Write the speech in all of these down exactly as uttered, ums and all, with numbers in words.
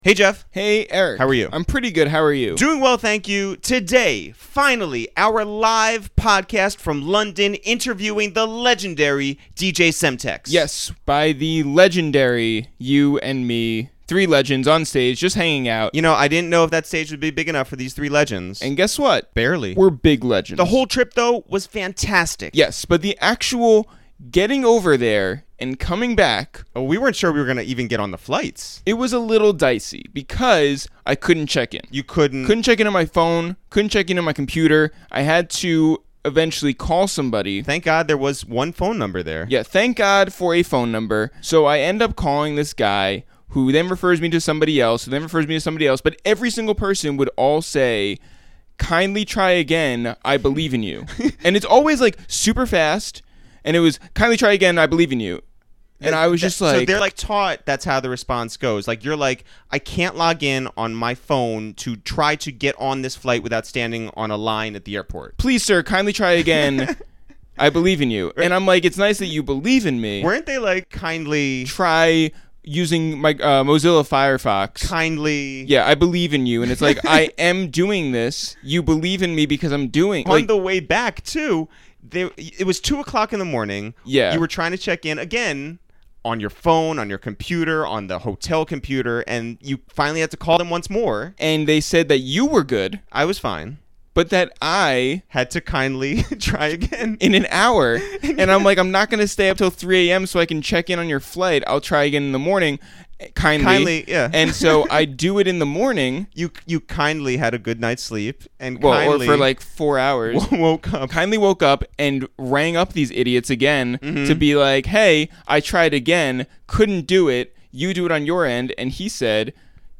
Hey, Jeff. Hey, Eric. How are you? I'm pretty good. How are you? Doing well, thank you. Today, finally, our live podcast from London interviewing the legendary D J Semtex. Yes, by the legendary You and Me, three legends on stage just hanging out. You know, I didn't know if that stage would be big enough for these three legends. And guess what? Barely. We're big legends. The whole trip, though, was fantastic. Yes, but the actual getting over there and coming back, Oh, we weren't sure we were going to even get on the flights. it was a little dicey because I couldn't check in. You couldn't. Couldn't check in on my phone, couldn't check in on my computer. I had to eventually call somebody. Thank God there was one phone number there. Yeah, thank God for a phone number. So I end up calling this guy who then refers me to somebody else, who then refers me to somebody else. But every single person would all say, kindly try again, I believe in you. And it's always like super fast. And it was, kindly try again, I believe in you. And I was just so like... they're like taught that's how the response goes. Like you're like, I can't log in on my phone to try to get on this flight without standing on a line at the airport. Please, sir, kindly try again. I believe in you. And I'm like, it's nice that you believe in me. Weren't they like kindly... Try using my uh, Mozilla Firefox. Kindly... Yeah, I believe in you. And it's like, I am doing this. You believe in me because I'm doing... On like, the way back, too, they, it was two o'clock in the morning. Yeah. You were trying to check in again on your phone, on your computer, on the hotel computer, and you finally had to call them once more. And they said that you were good, I was fine. but that I... Had to kindly try again. in an hour. And I'm like, I'm not going to stay up till three a.m. so I can check in on your flight. I'll try again in the morning. Kindly. Kindly, yeah. And so I do it in the morning. You you kindly had a good night's sleep and Well, kindly or for like four hours. woke up. Kindly woke up and rang up these idiots again Mm-hmm. to be like, hey, I tried again, couldn't do it. You do it on your end. And he said,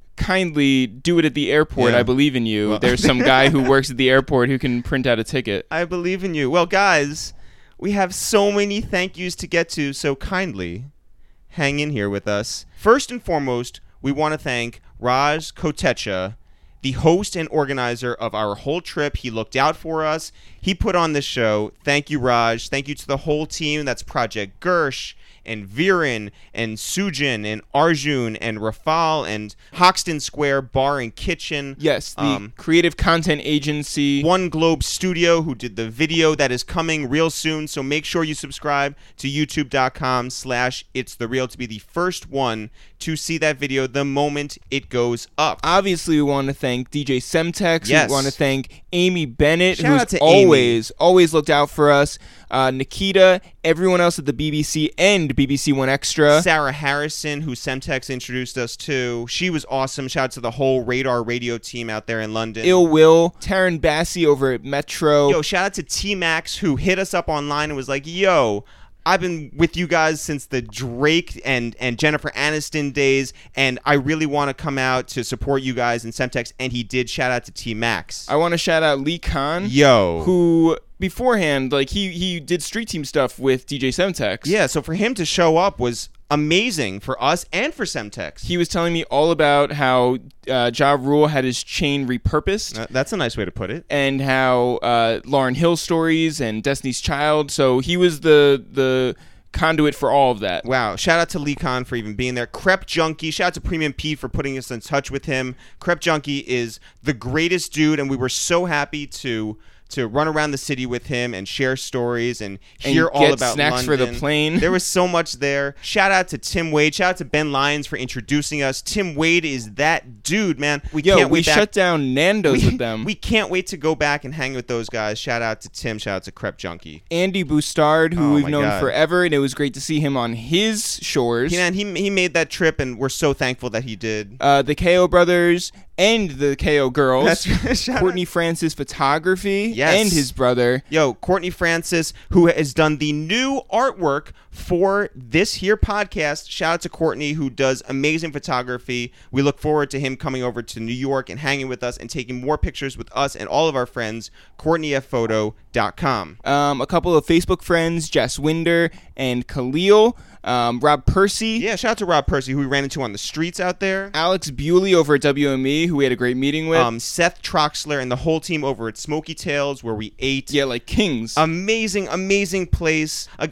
kindly do it at the airport. Yeah. I believe in you. Well- There's some guy who works at the airport who can print out a ticket. I believe in you. Well, guys, we have so many thank yous to get to, so kindly hang in here with us. First and foremost, we want to thank Raj Kotecha, the host and organizer of our whole trip. He looked out for us. He put on this show. Thank you, Raj. Thank you to the whole team. That's Project Gersh and Viren and Sujin and Arjun and Rafal and Hoxton Square Bar and Kitchen. Yes, the Um, creative content agency. One Globe Studio, who did the video that is coming real soon. So make sure you subscribe to youtube.com slash it's the real to be the first one to see that video the moment it goes up. Obviously, we want to thank D J Semtex. Yes. We want to thank Amy Bennett, Shout out who's to always, always looked out for us. Uh, Nikita, everyone else at the B B C and B B C One Extra. Sarah Harrison, who Semtex introduced us to. She was awesome. Shout out to the whole Radar Radio team out there in London. Ill Will, Taryn Bassi over at Metro. Yo, shout out to T-Max, who hit us up online and was like, yo, I've been with you guys since the Drake and, and Jennifer Aniston days, and I really want to come out to support you guys in Semtex, and he did. Shout out to T-Max. I want to shout out Lee Khan, Yo. who beforehand, like he he did street team stuff with D J Semtex. Yeah, so for him to show up was amazing for us and for Semtex. He was telling me all about how uh, Ja Rule had his chain repurposed. Uh, that's a nice way to put it. And how uh, Lauryn Hill stories and Destiny's Child. So he was the the conduit for all of that. Wow. Shout out to Lee Khan for even being there. Crep Junkie. Shout out to Premium Pete for putting us in touch with him. Crep Junkie is the greatest dude, and we were so happy to to run around the city with him and share stories and hear And all get about snacks London. for the plane. There was so much there. Shout out to Tim Wade. Shout out to Ben Lyons for introducing us. Tim Wade is that dude, man. We Yo, can't we wait back. shut down Nando's we, with them. We can't wait to go back and hang with those guys. Shout out to Tim. Shout out to Crep Junkie. Andy Bustard, who Oh we've my known God. forever, and it was great to see him on his shores. He, man, he, he made that trip, and we're so thankful that he did. Uh, the K O brothers and the K O girls. That's right. Shout Courtney Francis photography Yes. and his brother. Yo, Courtney Francis, who has done the new artwork for this here podcast. Shout out to Courtney, who does amazing photography. We look forward to him coming over to New York and hanging with us and taking more pictures with us and all of our friends. Courtney F Photo dot com. Um, a couple of Facebook friends, Jess Winder and Khalil. Um, Rob Percy. Yeah, shout out to Rob Percy, who we ran into on the streets out there. Alex Bewley over at W M E, who we had a great meeting with. Um, Seth Troxler and the whole team over at Smoky Tails, where we ate. yeah, like kings. Amazing, amazing place. Again,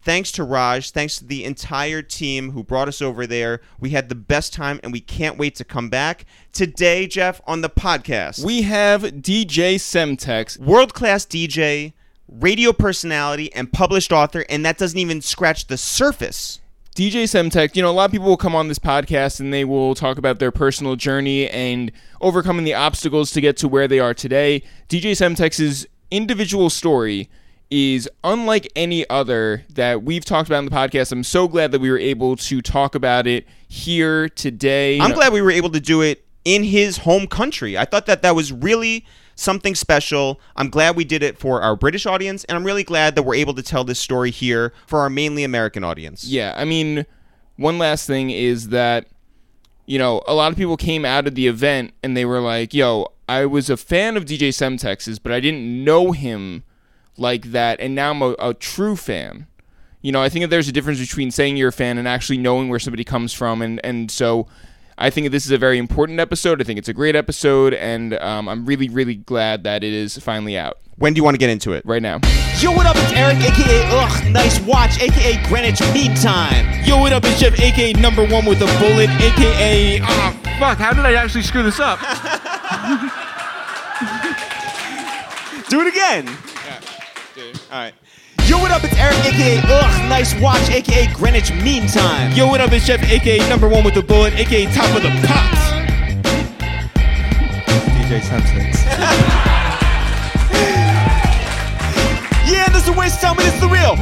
Thanks to Raj. Thanks to the entire team who brought us over there. We had the best time, and we can't wait to come back. Today, Jeff, on the podcast, We have D J Semtex. world-class D J, radio personality, and published author, and that doesn't even scratch the surface. D J Semtex, you know, a lot of people will come on this podcast and they will talk about their personal journey and overcoming the obstacles to get to where they are today. D J Semtex's individual story is unlike any other that we've talked about in the podcast. I'm so glad that we were able to talk about it here today. I'm glad we were able to do it in his home country. I thought that that was really something special. I'm glad we did it for our British audience, and I'm really glad that we're able to tell this story here for our mainly American audience. Yeah, I mean, one last thing is that, you know, a lot of people came out of the event and they were like, yo, I was a fan of D J Semtex's, but I didn't know him like that, and now I'm a, a true fan. You know, I think that there's a difference between saying you're a fan and actually knowing where somebody comes from, and, and so I think this is a very important episode. I think it's a great episode, and um, I'm really, really glad that it is finally out. When do you want to get into it? Right now. Yo, what up? It's Eric, a k a. Ugh, Nice Watch, a k a. Greenwich Mean Time. Yo, what up? It's Jeff, a k a. Number One with a Bullet, a k a. Oh, fuck, how did I actually screw this up? Do it again. Yeah, dude. All right. Yo, what up? It's Eric, a k a. Ugh, Nice Watch, a k a. Greenwich Mean Time. Yo, what up? It's Jeff, a k a. Number One with a Bullet, a k a. Top of the Pops. D J Semtex. Yeah, this is a waste of time, but it's the real.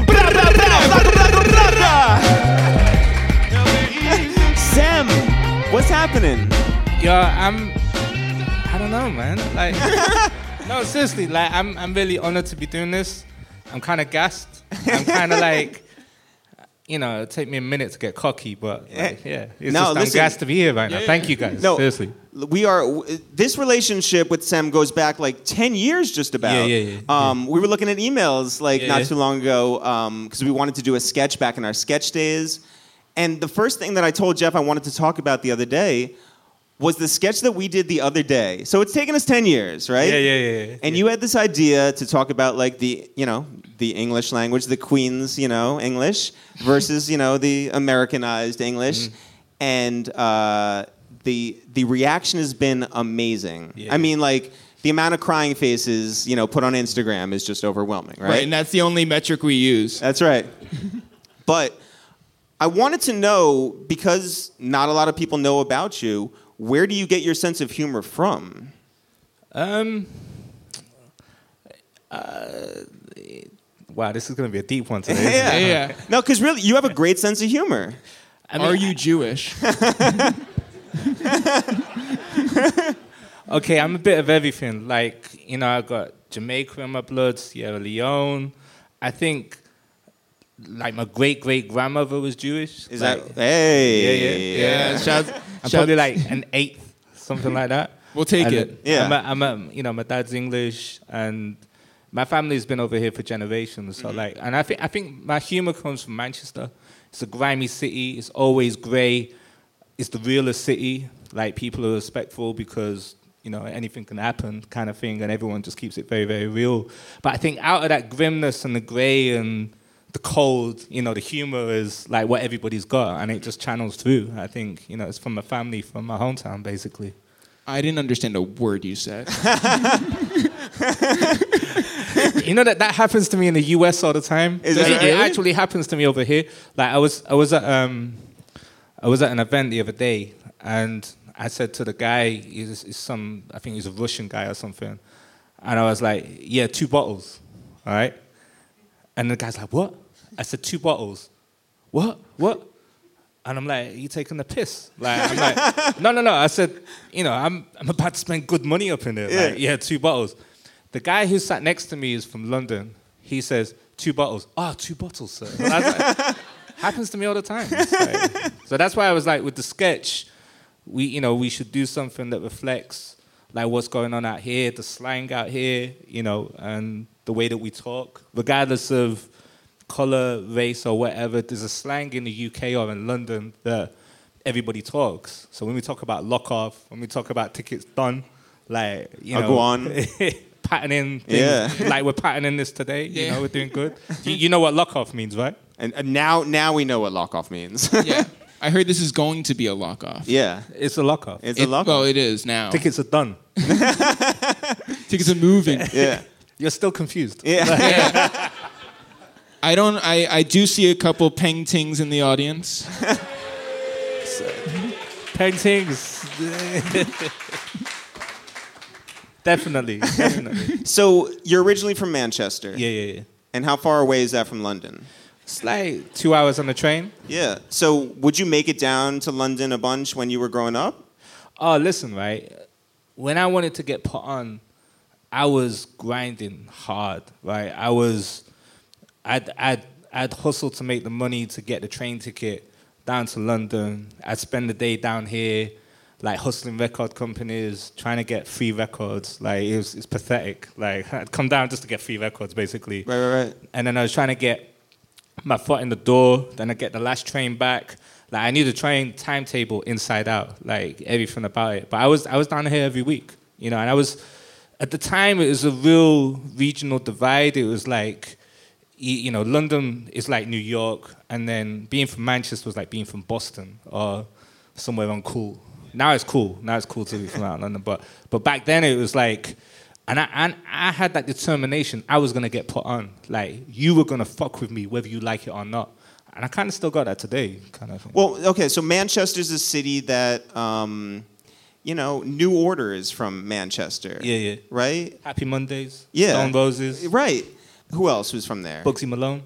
Sam, what's happening? Yo, I'm. I don't know, man. Like, no, seriously. Like, I'm. I'm really honored to be doing this. I'm kind of gassed. I'm kind of like, you know, it'll take me a minute to get cocky, but like, yeah, it's No, just, I'm listen. gassed to be here right now. Thank you guys. No, Seriously. We are. This relationship with Sam goes back like ten years, just about. Yeah, yeah, yeah, Um, we were looking at emails like Yeah, not yeah. too long ago because we wanted to do a sketch back in our sketch days, and the first thing that I told Jeff I wanted to talk about the other day was the sketch that we did the other day. So it's taken us ten years, right? Yeah, yeah, yeah, yeah. And you had this idea to talk about like the, you know, the English language, the Queen's, you know, English versus, you know, the Americanized English. Mm-hmm. And uh, the the reaction has been amazing. Yeah. I mean, like, the amount of crying faces, you know, put on Instagram is just overwhelming, right? Right, and that's the only metric we use. That's right. But I wanted to know, because not a lot of people know about you, where do you get your sense of humor from? Um. Uh, wow, this is gonna be a deep one today. Yeah. isn't it? Yeah. No, because really, you have a great sense of humor. I mean, Are you Jewish? Okay, I'm a bit of everything. Like, you know, I got Jamaica in my blood, Sierra Leone. I think, like, my great great grandmother was Jewish. Is like, that hey? Yeah, yeah, Yeah, shout, I'm shout- probably like an eighth, something like that. We'll take And, it. Yeah. I'm, a, I'm a, you know, my dad's English, and my family's been over here for generations. So like, and I think I think my humor comes from Manchester. It's a grimy city. It's always grey. It's the realest city. Like, people are respectful because, you know, anything can happen, kind of thing, and everyone just keeps it very, very real. But I think out of that grimness and the grey and the cold, you know, the humor is like what everybody's got, and it just channels through. I think, you know, it's from my family, from my hometown, basically. I didn't understand a word you said. You know that that happens to me in the U S all the time. Is it, that it really? actually happens to me over here. Like I was, I was at, um, I was at an event the other day, and I said to the guy, he's, he's some, I think he's a Russian guy or something, and I was like, yeah, two bottles, all right. And the guy's like, what? I said two bottles. What? What? And I'm like, are you taking the piss? Like, I'm like, no, no, no. I said, you know, I'm I'm about to spend good money up in it. Yeah. Like, yeah, two bottles. The guy who sat next to me is from London. He says, two bottles. Oh, two bottles, sir. And I was like, happens to me all the time. It's like- so that's why I was like, with the sketch, we, you know, we should do something that reflects like what's going on out here, the slang out here, you know, and the way that we talk, regardless of color, race, or whatever. There's a slang in the U K or in London that everybody talks. So when we talk about lock off, when we talk about tickets done, like, you I'll know, go on. patterning things, Yeah. like we're patterning this today. You know, we're doing good. You, you know what lock off means, right? And, and now, now we know what lock off means. Yeah. I heard this is going to be a lock off. Yeah, It's a lock off. it's It- a lock well, off. it is now. Tickets are done. Tickets are moving. Yeah, You're still confused. yeah. I don't. I, I do see a couple paintings in the audience. Paintings. Definitely, definitely. So you're originally from Manchester. Yeah, yeah, yeah. And how far away is that from London? It's like two hours on the train. Yeah. So would you make it down to London a bunch when you were growing up? Oh, listen, right? When I wanted to get put on, I was grinding hard, right? I was, I'd, I'd, I'd hustle to make the money to get the train ticket down to London. I'd spend the day down here, like hustling record companies, trying to get free records. Like it was, it's pathetic. Like I'd come down just to get free records, basically. Right, right, right. And then I was trying to get my foot in the door. Then I get the last train back. Like I knew the train timetable inside out, like everything about it. But I was I was down here every week, you know. And I was at the time it was a real regional divide. It was like, you you know, London is like New York, and then being from Manchester was like being from Boston or somewhere uncool. Now it's cool. Now it's cool to be from out in London. But but back then it was like. And I, and I had that determination. I was going to get put on. Like, you were going to fuck with me whether you like it or not. And I kind of still got that today, kind of thing. Well, okay, so Manchester's a city that, um, you know, New Order is from Manchester. Yeah, yeah. Right? Happy Mondays. Yeah. Stone Roses. Right. Who else was from there? Bugsy Malone.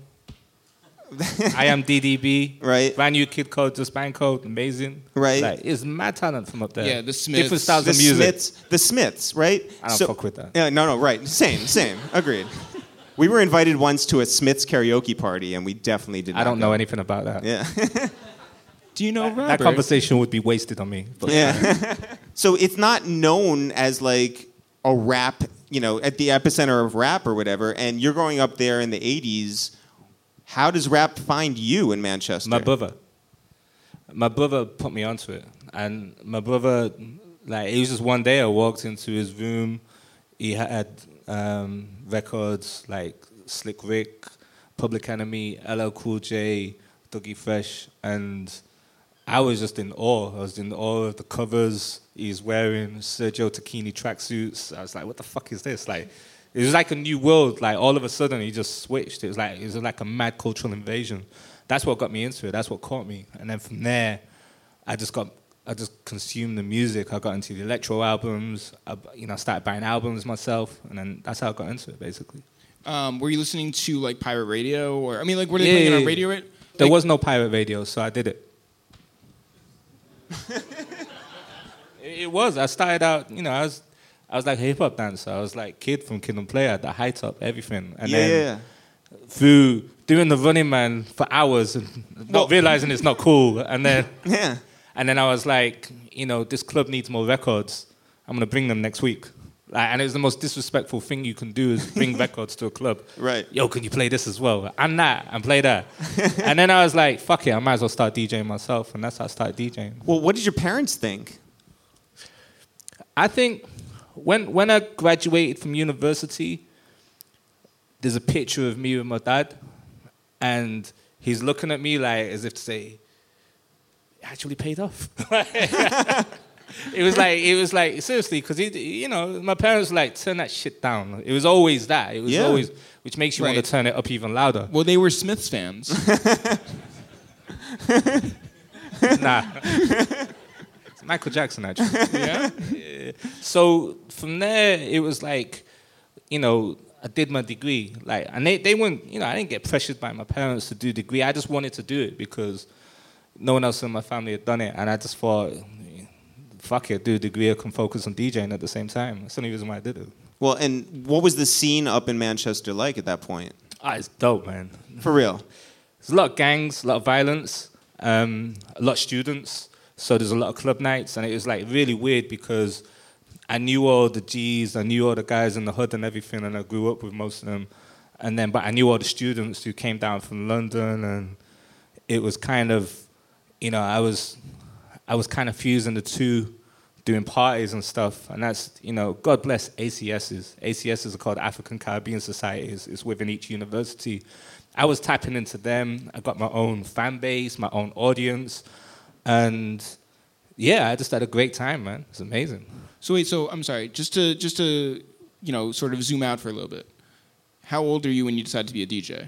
I am D D B. Right. Brand new Kid Code, Just Bang Code. Amazing. Right. Like, it's mad talent from up there. Yeah, the Smiths. Different styles The of music. Smiths. The Smiths, right? I don't fuck with that. Yeah, no, no, right. Same, same. Agreed. We were invited once to a Smiths karaoke party, and we definitely did not I don't go. know anything about that. Yeah. Do you know Robert? That conversation would be wasted on me. But Yeah. So it's not known as like a rap, you know, at the epicenter of rap or whatever, and you're growing up there in the eighties. How does rap find you in Manchester? My brother. My brother put me onto it. And my brother, like, it was just one day I walked into his room. He had um, records like Slick Rick, Public Enemy, L L Cool J, Dougie Fresh, and I was just in awe. I was in awe of the covers. He's wearing Sergio Tacchini tracksuits. I was like, what the fuck is this? Like, it was like a new world. Like, all of a sudden, he just switched. It was like it was like a mad cultural invasion. That's what got me into it. That's what caught me. And then from there, I just got, I just consumed the music. I got into the electro albums. I, you know, started buying albums myself, and then that's how I got into it, basically. Um, were you listening to like pirate radio, or I mean, like were they Yeah, playing it yeah, on yeah. radio? Right? There Like- was no pirate radio, so I did it. it. It was. I started out, you know, I was, I was like a hip hop dancer. I was like kid from Kid and Play at the high top, everything, and yeah, then yeah. through doing the Running Man for hours and not Well- realizing it's not cool, and then Yeah. and then I was like, you know, this club needs more records. I'm gonna bring them next week. Like, and it was the most disrespectful thing you can do is bring records to a club. Right. Yo, can you play this as well? And that, and play that. And then I was like, fuck it, I might as well start DJing myself. And that's how I started DJing. Well, what did your parents think? I think when when I graduated from university, there's a picture of me with my dad. And he's looking at me like as if to say, it actually paid off. It was like, it was like, seriously, because, you know, my parents were like, turn that shit down. It was always that. It was Yeah. always, which makes you want Right. to turn it up even louder. Well, they were Smiths fans. Nah. It's Michael Jackson, actually. Yeah. So from there, it was like, you know, I did my degree. Like, and they, they weren't, you know, I didn't get pressured by my parents to do a degree. I just wanted to do it because no one else in my family had done it. And I just thought, fuck it, do a degree, I can focus on DJing at the same time. That's the only reason why I did it. Well, and what was the scene up in Manchester like at that point? Ah, it's dope, man. For real? There's a lot of gangs, a lot of violence, um, a lot of students. So there's a lot of club nights, and it was like really weird because I knew all the G's, I knew all the guys in the hood and everything, and I grew up with most of them. And then, but I knew all the students who came down from London, and it was kind of, you know, I was, I was kind of fusing the two, doing parties and stuff. And that's, you know, God bless A C Ss. A C Ss are called African Caribbean Societies. It's within each university. I was tapping into them. I got my own fan base, my own audience, and yeah, I just had a great time, man. It's amazing. So wait, so I'm sorry, just to just to you know sort of zoom out for a little bit. How old are you when you decided to be a D J?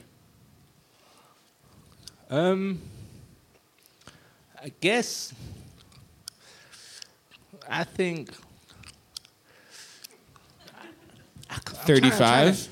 Um, I guess I think thirty-five.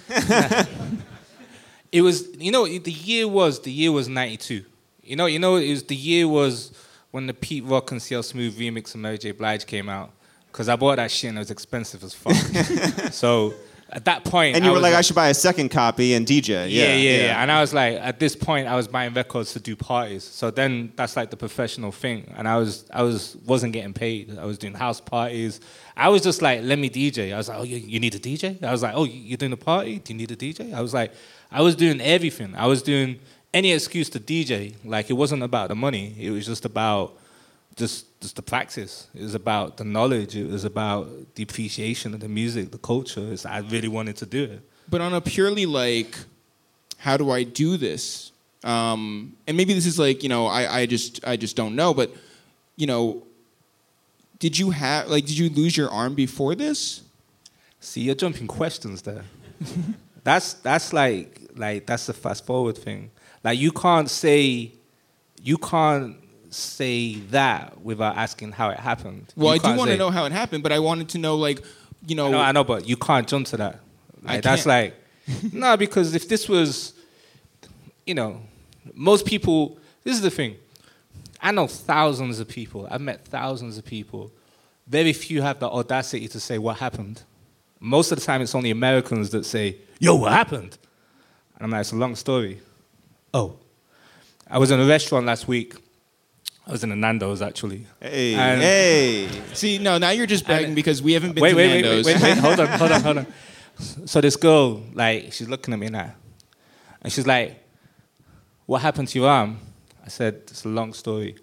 It was, you know, the year was the year was ninety-two. You know, you know, it was the year was when the Pete Rock and C L Smooth remix of Mary J. Blige came out. Because I bought that shit and it was expensive as fuck. So at that point, And you I were was like, I should buy a second copy and D J. Yeah Yeah, yeah, yeah, And I was like, at this point, I was buying records to do parties. So then that's like the professional thing. And I was, I was, wasn't getting paid. I was doing house parties. I was just like, let me D J. I was like, oh, you, you need a D J? I was like, oh, you're doing a party? Do you need a D J? I was like, I was doing everything. I was doing any excuse to D J. Like, it wasn't about the money. It was just about just, just the practice. It was about the knowledge. It was about the appreciation of the music, the culture. It's, I really wanted to do it. But on a purely like, how do I do this? Um, and maybe this is like, you know, I, I just I just don't know. But, you know, did you have like did you lose your arm before this? See, you're jumping questions there. that's that's like like that's the fast forward thing. Like you can't say you can't say that without asking how it happened. Well, You I do can't want to say- know how it happened, but I wanted to know like, you know, I know, I know, but you can't jump to that. I Like, that's can't. like no, because if this was, you know, most people. This is the thing. I know thousands of people. I've met thousands of people. Very few have the audacity to say what happened. Most of the time, it's only Americans that say, "Yo, what happened?" And I'm like, "It's a long story." Oh, I was in a restaurant last week. I was in a Nando's actually. Hey, And- hey. see, no, now you're just bragging And- because we haven't been Wait, to wait, wait, Nando's. wait, wait, wait. Hold on, hold on, hold on. So this girl, like, she's looking at me now, and she's like, "What happened to your arm?" I said, "It's a long story."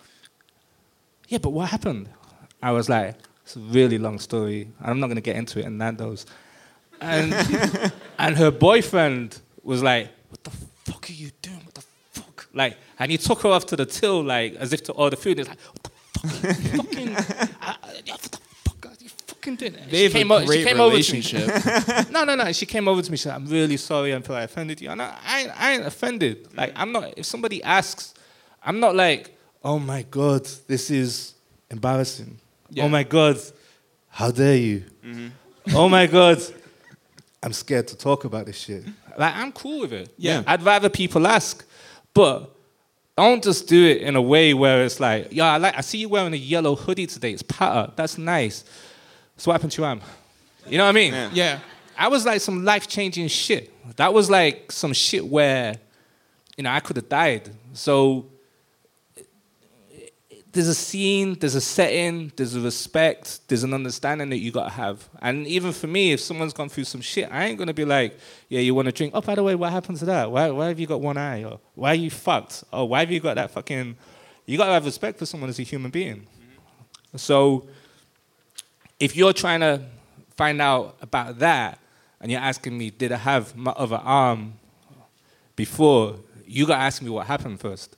Yeah, but what happened? I was like, "It's a really long story. I'm not gonna get into it in Nando's." And and her boyfriend was like, "What the fuck are you doing? What the fuck?" Like, and he took her off to the till, like, as if to order food. He's like, "What the fuck? Are you fucking, uh, what the fuck are you fucking doing?" And They have she came, a o- she great came over to me. relationship. No, no, no. She came over to me. She said, "I'm really sorry. I feel I offended you." And I, I, ain't, I ain't offended. Like, I'm not. If somebody asks, I'm not like, "Oh my god, this is embarrassing." Yeah. Oh my god, how dare you? Oh my god, I'm scared to talk about this shit. Like, I'm cool with it. Yeah. I'd rather people ask, but don't just do it in a way where it's like, "Yeah, I like. I see you wearing a yellow hoodie today. It's patter. That's nice. So what happened to your arm?" You know what I mean? Yeah. Yeah. I was like some life-changing shit. That was like some shit where, you know, I could have died. So there's a scene, there's a setting, there's a respect, there's an understanding that you gotta have. And even for me, if someone's gone through some shit, I ain't gonna be like, "Yeah, you want to drink? Oh, by the way, what happened to that? Why, why have you got one eye? Or why are you fucked? Oh, why have you got that fucking?" You gotta have respect for someone as a human being. Mm-hmm. So if you're trying to find out about that, and you're asking me, did I have my other arm before, you gotta ask me what happened first.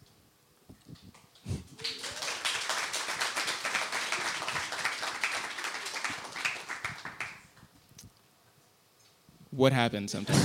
What happened sometimes?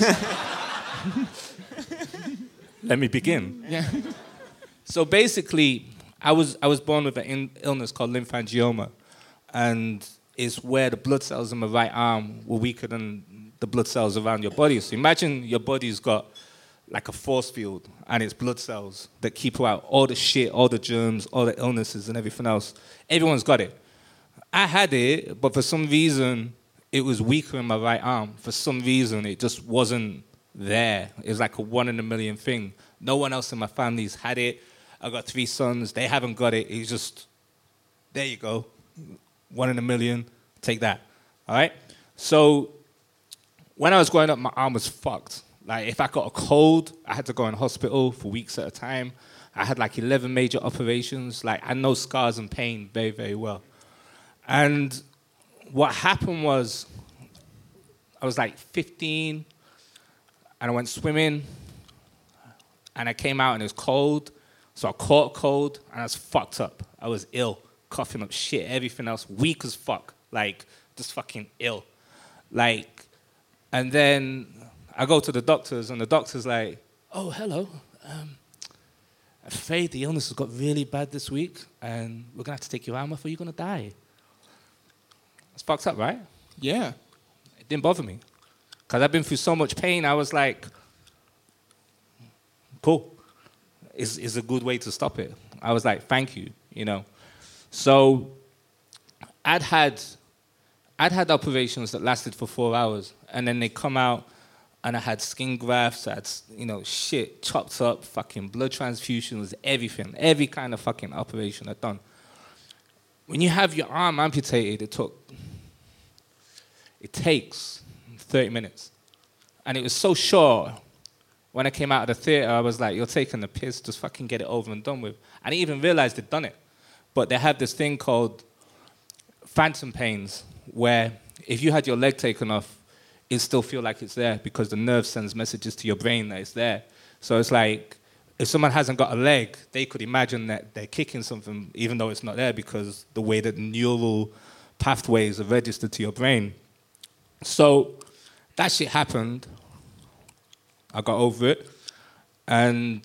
Let me begin. Yeah. So basically, I was I was born with an in- illness called lymphangioma, and it's where the blood cells in my right arm were weaker than the blood cells around your body. So imagine your body's got like a force field, and it's blood cells that keep out all the shit, all the germs, all the illnesses, and everything else. Everyone's got it. I had it, but for some reason, it was weaker in my right arm. For some reason, it just wasn't there. It was like a one in a million thing. No one else in my family's had it. I got three sons. They haven't got it. It's just, there you go. One in a million. Take that. All right? So when I was growing up, my arm was fucked. Like, if I got a cold, I had to go in hospital for weeks at a time. I had like eleven major operations. Like, I know scars and pain very, very well. And what happened was, I was like fifteen, and I went swimming. And I came out and it was cold. So I caught a cold and I was fucked up. I was ill, coughing up shit, everything else, weak as fuck. Like, just fucking ill. Like, and then I go to the doctors and the doctor's like, oh, hello. Um, I'm afraid the illness has got really bad this week and we're going to have to take your arm off or you're going to die. It's fucked up, right? Yeah. It didn't bother me. Because I've been through so much pain, I was like, cool. It's, it's a good way to stop it. I was like, thank you, you know. So I'd had, I'd had operations that lasted for four hours. And then they come out and I had skin grafts, I had, you know, shit chopped up, fucking blood transfusions, everything. Every kind of fucking operation I'd done. When you have your arm amputated, it took, it takes thirty minutes. And it was so short. When I came out of the theater, I was like, you're taking the piss, just fucking get it over and done with. I didn't even realize they'd done it. But they have this thing called phantom pains, where if you had your leg taken off, it still feel like it's there because the nerve sends messages to your brain that it's there. So it's like, if someone hasn't got a leg, they could imagine that they're kicking something even though it's not there because the way that the neural pathways are registered to your brain. So that shit happened. I got over it. And,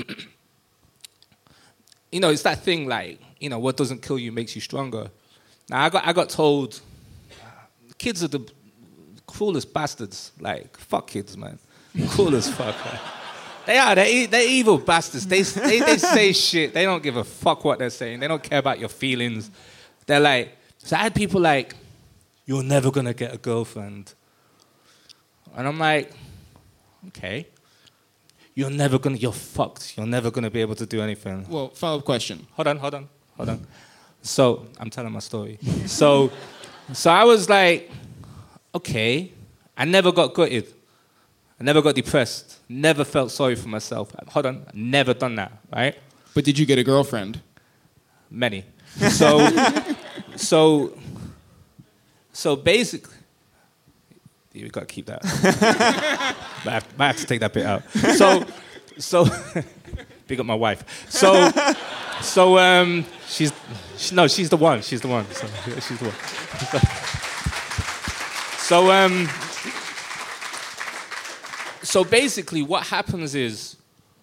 you know, it's that thing like, you know, what doesn't kill you makes you stronger. Now, I got, I got told, kids are the cruelest bastards. Like, fuck kids, man. Cool as fuck, man. They are. They're, e- they're evil bastards. They, they, they say shit. They don't give a fuck what they're saying. They don't care about your feelings. They're like, so I had people like, you're never going to get a girlfriend. And I'm like, okay. You're never going to, you're fucked. You're never going to be able to do anything. Well, follow-up question. Hold on, hold on, hold on. So, I'm telling my story. So, so I was like, okay. I never got gutted. I never got depressed. Never felt sorry for myself. Hold on, never done that, right? But did you get a girlfriend? Many. So, so, so basically, you got to keep that. might, have, might have to take that bit out. So, so, big up my wife. So, so um, she's, she, no, she's the one. She's the one. So, she's the one. So, um. So basically, what happens is,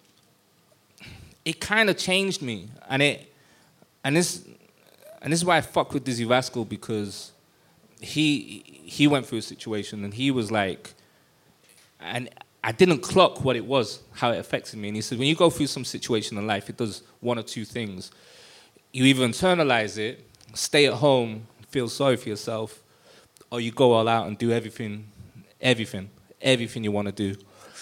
it kind of changed me, and it, and this, and this is why I fuck with Dizzy Rascal, because he he went through a situation and he was like, and I didn't clock what it was, how it affected me, and he said when you go through some situation in life, it does one or two things. You either internalize it, stay at home, feel sorry for yourself, or you go all out and do everything, everything, everything you want to do.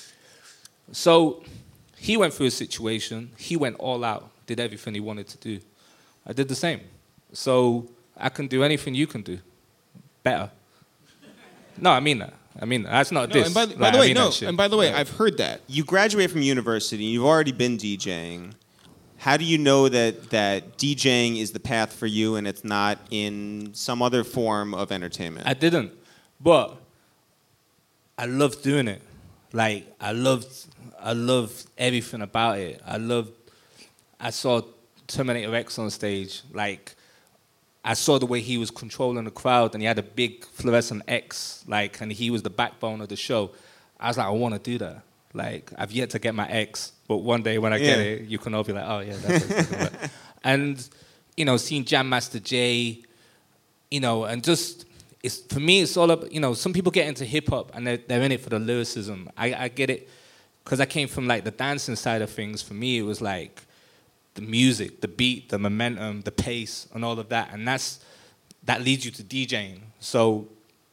So he went through a situation, he went all out, did everything he wanted to do. I did the same. So I can do anything you can do. Better. No, I mean that. I mean that. That's not No, this. and by, the- Like, by the I way, mean no. that shit. And by the way, Like, I've heard that. You graduate from university, you've already been DJing. How do you know that, that DJing is the path for you and it's not in some other form of entertainment? I didn't. But I loved doing it. Like, I loved, I loved everything about it. I loved, I saw Terminator X on stage. Like, I saw the way he was controlling the crowd, and he had a big fluorescent X, like, and he was the backbone of the show. I was like, I want to do that. Like, I've yet to get my X, but one day when I get Yeah. it, you can all be like, oh, yeah, that's what it's talking about. And, you know, seeing Jam Master Jay, you know, and just, it's, for me, it's all up, you know, some people get into hip-hop, and they're, they're in it for the lyricism. I, I get it, because I came from, like, the dancing side of things. For me, it was, like, the music, the beat, the momentum, the pace, and all of that. And that's, that leads you to DJing. So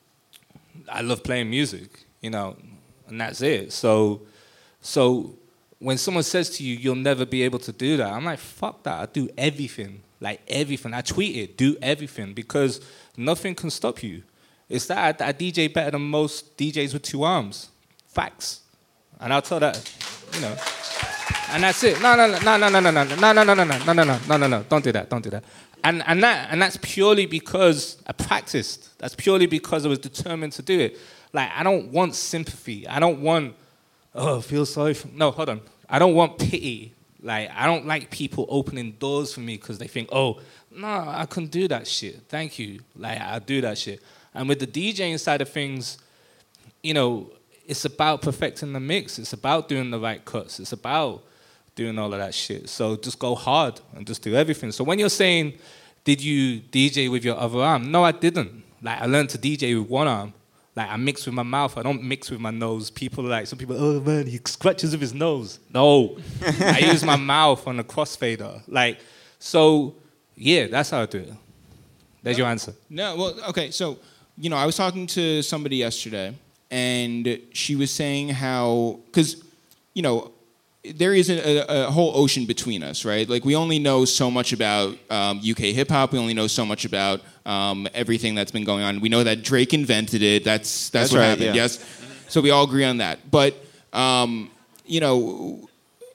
I love playing music, you know, and that's it. So, so when someone says to you, you'll never be able to do that, I'm like, fuck that. I do everything, like everything. I tweet it, do everything, because nothing can stop you. It's that I, I D J better than most D Js with two arms. Facts. And I'll tell that, you know. And that's it. No, no, no, no, no, no, no, no, no, no, no, no, no, no, no, no, no, no. Don't do that. Don't do that. And and that and that's purely because I practiced. That's purely because I was determined to do it. Like, I don't want sympathy. I don't want, oh, feel sorry for. No, hold on. I don't want pity. Like, I don't like people opening doors for me because they think, oh, no, I couldn't do that shit. Thank you. Like, I'll do that shit. And with the DJing side of things, you know, it's about perfecting the mix. It's about doing the right cuts. It's about doing all of that shit. So just go hard and just do everything. So when you're saying, did you D J with your other arm? No, I didn't. Like, I learned to D J with one arm. Like, I mix with my mouth. I don't mix with my nose. People are like, some people, oh, man, he scratches with his nose. No. I use my mouth on a crossfader. Like, so, yeah, that's how I do it. There's your answer. No, well, okay, so, you know, I was talking to somebody yesterday, and she was saying how, because, you know, there is a, a whole ocean between us, right? Like, we only know so much about um, U K hip-hop. We only know so much about um, everything that's been going on. We know that Drake invented it. That's that's, That's what right, happened, yeah. yes? So we all agree on that. But, um, you know,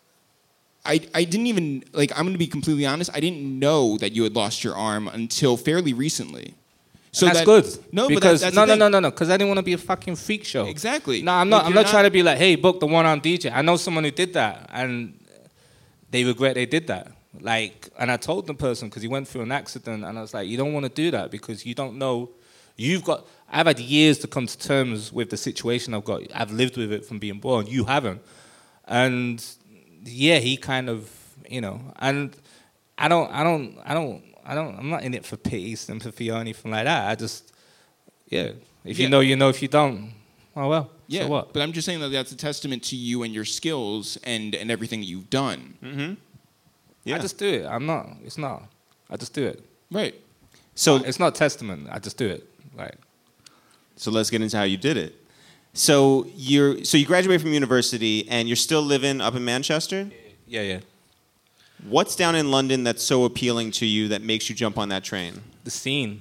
I, I didn't even, like, I'm going to be completely honest, I didn't know that you had lost your arm until fairly recently. So that's that, good. No, because but that, that's no, the no, thing. no, no, no, because I didn't want to be a fucking freak show. Exactly. No, I'm not. Like, I'm you're not, trying to be like, hey, book the one-arm D J. I know someone who did that, and they regret they did that. Like, and I told the person because he went through an accident, and I was like, you don't want to do that because you don't know. You've got. I've had years to come to terms with the situation I've got. I've lived with it from being born. You haven't, and yeah, he kind of, you know, and I don't, I don't, I don't, I don't. I'm not in it for pity, sympathy, or anything like that. I just. Yeah, if Yeah. you know, you know. If you don't, oh well. Yeah, So what? but I'm just saying that that's a testament to you and your skills and, and everything that you've done. Mm-hmm. Yeah. I just do it. I'm not. It's not. I just do it. Right. So It's not testament. I just do it. Like, So let's get into how you did it. So you're so you graduated from university and you're still living up in Manchester? yeah, yeah. What's down in London that's so appealing to you that makes you jump on that train? The scene,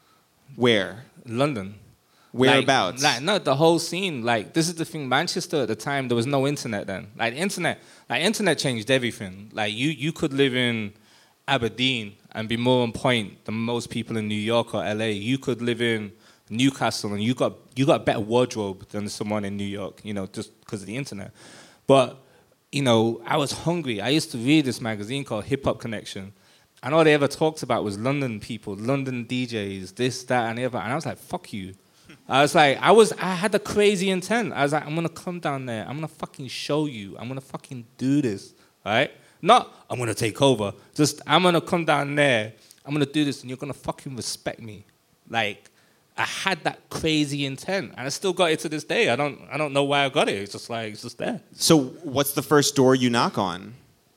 Where? London. Whereabouts? Like, like, no, the whole scene. Like, this is the thing. Manchester at the time, there was no internet then. Like, internet, like internet changed everything. Like, you, you could live in Aberdeen and be more on point than most people in New York or L A. You could live in Newcastle and you got you got a better wardrobe than someone in New York. You know, just because of the internet. But you know, I was hungry. I used to read this magazine called Hip Hop Connection. And all they ever talked about was London people, London D Js, this, that, and the other. And I was like, fuck you. I was like, I was, I had a crazy intent. I was like, I'm going to come down there. I'm going to fucking show you. I'm going to fucking do this, right? Not, I'm going to take over. Just, I'm going to come down there. I'm going to do this, and you're going to fucking respect me. Like, I had that crazy intent. And I still got it to this day. I don't, I don't know why I got it. It's just like, it's just there. So what's the first door you knock on?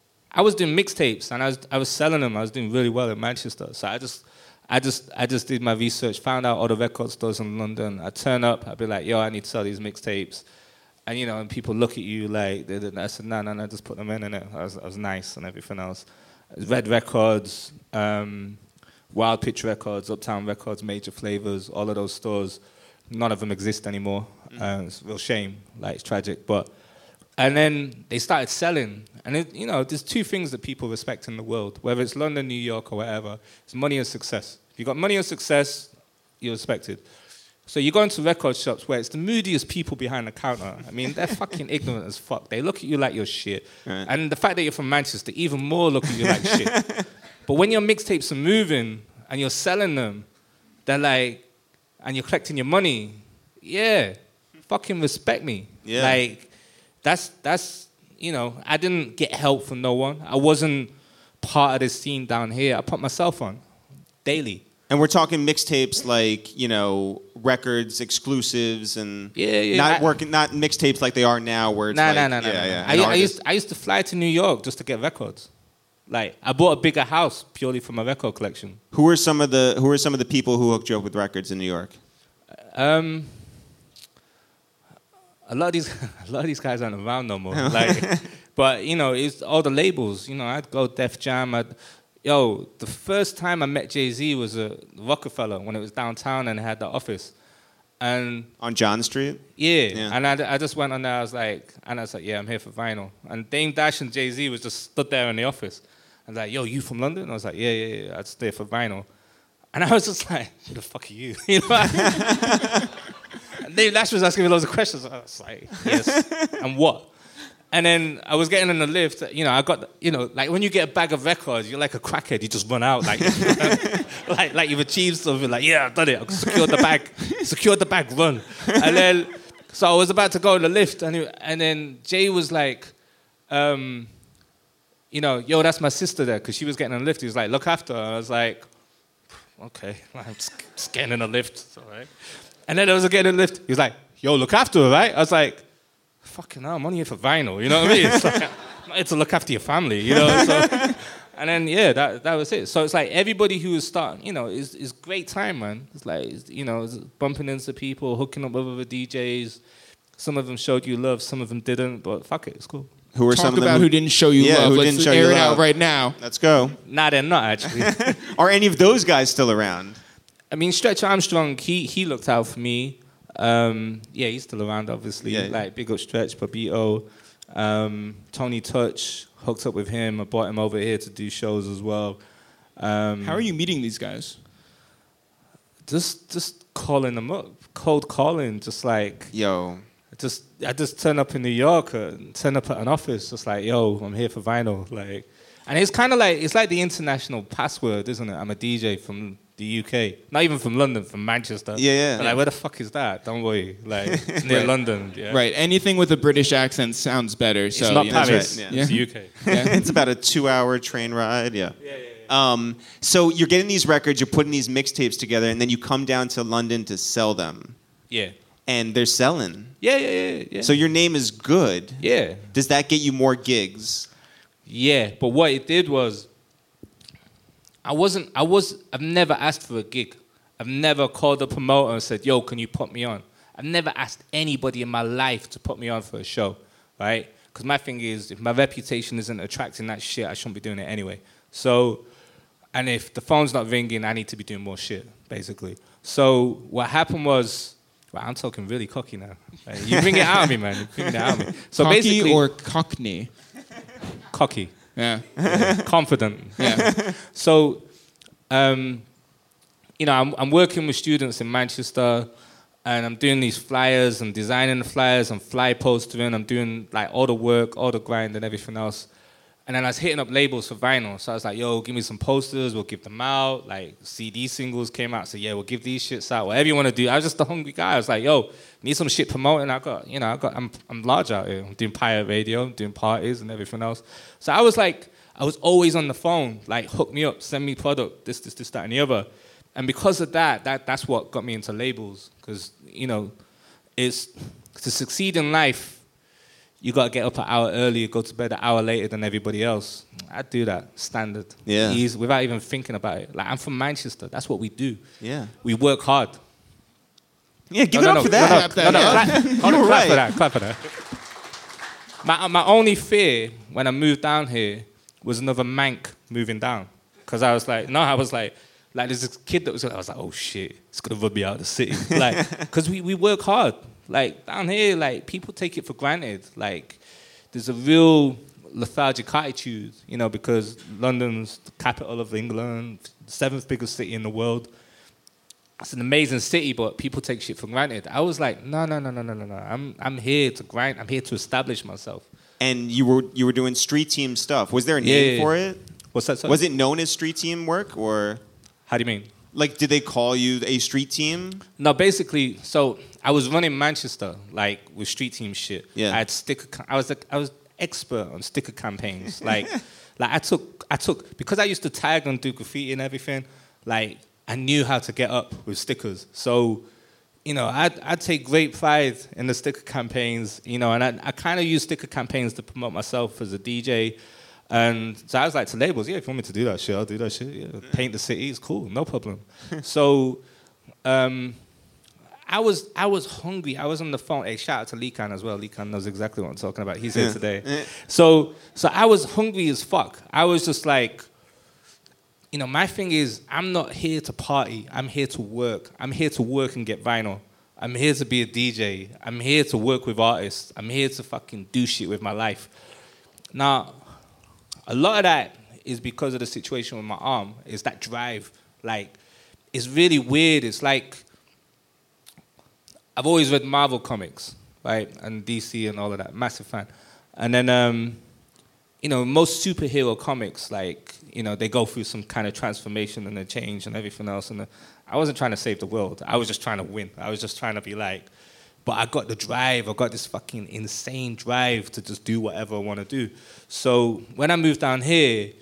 I was doing mixtapes and I was I was selling them. I was doing really well in Manchester. So I just I just I just did my research, found out all the record stores in London. I turn up, I'd be like, yo, I need to sell these mixtapes. And you know, and people look at you like they, they, I said, no, no, no, just put them in and it. I was I was nice and everything else. Red Records, um, Wild Pitch Records, Uptown Records, Major Flavors, all of those stores, none of them exist anymore. Mm. Uh, it's a real shame, like it's tragic. But and then they started selling. And, it, you know, there's two things that people respect in the world, whether it's London, New York, or whatever. It's money and success. If you've got money and success, you're respected. So you go into record shops where it's the moodiest people behind the counter. I mean, they're fucking ignorant as fuck. They look at you like you're shit. Right. And the fact that you're from Manchester, even more look at you like shit. But when your mixtapes are moving and you're selling them, they're like, and you're collecting your money, yeah, fucking respect me. Yeah. Like, that's, that's, you know, I didn't get help from no one. I wasn't part of this scene down here. I put myself on daily. And we're talking mixtapes like, you know, records, exclusives, and Yeah, yeah, not I- working, not mixtapes like they are now, where it's Nah, like, nah, nah, nah, yeah, nah. yeah, I, an I artist. used I used to fly to New York just to get records. Like, I bought a bigger house purely for my record collection. Who are some of the Who are some of the people who hooked you up with records in New York? Um, a lot of these, a lot of these guys aren't around no more. Like, but you know, it's all the labels. You know, I'd go Def Jam. I'd, yo, the first time I met Jay-Z was at Rockefeller when it was downtown and it had the office, and On John Street? yeah, Yeah. and I, I just went on there. I was like, and I was like, yeah, I'm here for vinyl. And Dame Dash and Jay-Z was just stood there in the office. I was like, yo, you from London? I was like, yeah, yeah, yeah. I just there for vinyl. And I was just like, who the fuck are you? You know. And Dave Dash was asking me loads of questions. I was like, yes, and what? And then I was getting in the lift, you know, I got, you know, like when you get a bag of records, you're like a crackhead, you just run out, like, like, like you've achieved something, like, yeah, I've done it, I've secured the bag, secured the bag, run. And then, so I was about to go in the lift, and, he, and then Jay was like, um, you know, yo, that's my sister there, because she was getting in the lift. He was like, look after her. I was like, okay, I'm just, just getting in the lift, it's all right. And then I was getting in the lift, he was like, yo, look after her, right? I was like, fucking hell, I'm only here for vinyl, you know what I mean? It's like, I'm not here to look after your family, you know? So, and then, yeah, that that was it. So it's like everybody who was starting, you know, is is great time, man. It's like, it's, you know, it's bumping into people, hooking up with other D Js. Some of them showed you love, some of them didn't, but fuck it, it's cool. Who were Talk some of them about who didn't show you Yeah, love. who Let's didn't show air you it out love. right now. Let's go. Nah, they're not, actually. Are any of those guys still around? I mean, Stretch Armstrong, he he looked out for me. Um, yeah, he's still around, obviously. Yeah. Like, big up Stretch, Babito. Um, Tony Touch, hooked up with him. I brought him over here to do shows as well. Um, How are you meeting these guys? Just just calling them up. Cold calling, just like... Yo. Just I just turn up in New York and turn up at an office, just like, yo, I'm here for vinyl. Like, and it's kind of like, it's like the international password, isn't it? I'm a D J from the U K. Not even from London, from Manchester. Yeah, yeah. But like, where the fuck is that? Don't worry. Like, it's near Right. London. Yeah. Right. Anything with a British accent sounds better. So It's not you know. Paris. right, yeah. It's the U K. It's about a two-hour train ride. Yeah. Yeah, yeah, yeah. Um, so you're getting these records, you're putting these mixtapes together, and then you come down to London to sell them, Yeah. and they're selling. Yeah, yeah, yeah, yeah. So your name is good. yeah. Does that get you more gigs? Yeah, but what it did was, I wasn't, I was, I've never asked for a gig. I've never called a promoter and said, yo, can you put me on? I've never asked anybody in my life to put me on for a show, right? Because my thing is, if my reputation isn't attracting that shit, I shouldn't be doing it anyway. So, and if the phone's not ringing, I need to be doing more shit, basically. So what happened was, well, I'm talking really cocky now. Like, you bring it out of me, man. You bring it out of me. So Cocky basically, or Cockney? cocky. Yeah. Confident. Yeah. So, um, you know, I'm, I'm working with students in Manchester, and I'm doing these flyers, I'm designing the flyers, I'm fly postering, I'm doing like all the work, all the grind and everything else. And then I was hitting up labels for vinyl. So I was like, yo, give me some posters, we'll give them out. Like C D singles came out, so yeah, we'll give these shits out. Whatever you want to do. I was just a hungry guy. I was like, yo, need some shit promoting. I got, you know, I got, I'm, I'm large out here. I'm doing pirate radio, I'm doing parties and everything else. So I was like, I was always on the phone, like, hook me up, send me product, this, this, this, that, and the other. And because of that, that that's what got me into labels. Because, you know, it's to succeed in life, you got to get up an hour earlier, go to bed an hour later than everybody else. I do that, standard. Yeah. Easy, without even thinking about it. Like, I'm from Manchester. That's what we do. Yeah. We work hard. Yeah, give No, it no, up for no, that. No, no, no, clap, hold on, You're clap right. for that, clap for that. My, my only fear when I moved down here was another Mank moving down. Because I was like, no, I was like, like there's this kid that was, I was like, oh shit, it's going to run me out of the city. Like, because we, we work hard. Like, down here, like, people take it for granted. Like, there's a real lethargic attitude, you know, because London's the capital of England, the seventh biggest city in the world. It's an amazing city, but people take shit for granted. I was like, no, no, no, no, no, no, no. I'm I'm here to grind. I'm here to establish myself. And you were you were doing street team stuff. Was there a Yeah, name yeah, yeah. for it? What's that? Sorry? Was it known as street team work, or How do you mean? like did they call you a street team? No, basically, so I was running Manchester, like, with street team shit. Yeah. I had sticker. ca- I was like, I was expert on sticker campaigns. Like, like I took, I took because I used to tag and do graffiti and everything. Like, I knew how to get up with stickers. So, you know, I'd, I'd take great pride in the sticker campaigns. You know, and I, I kind of use sticker campaigns to promote myself as a D J. And so I was like to labels, yeah, if you want me to do that shit, I'll do that shit. Yeah. Paint the city, it's cool, no problem. So, um, I was I was hungry. I was on the phone. Hey, shout out to Lee Khan as well. Lee Khan knows exactly what I'm talking about. He's here Yeah. today. Yeah. So so I was hungry as fuck. I was just like, you know, my thing is I'm not here to party. I'm here to work. I'm here to work and get vinyl. I'm here to be a D J. I'm here to work with artists. I'm here to fucking do shit with my life. Now, a lot of that is because of the situation with my arm. Is that drive. Like, it's really weird. It's like, I've always read Marvel comics, right? And D C and all of that. Massive fan. And then, um, you know, most superhero comics, like, you know, they go through some kind of transformation and a change and everything else. And uh, I wasn't trying to save the world. I was just trying to win. I was just trying to be like, but I got the drive. I got this fucking insane drive to just do whatever I want to do. So when I moved down here,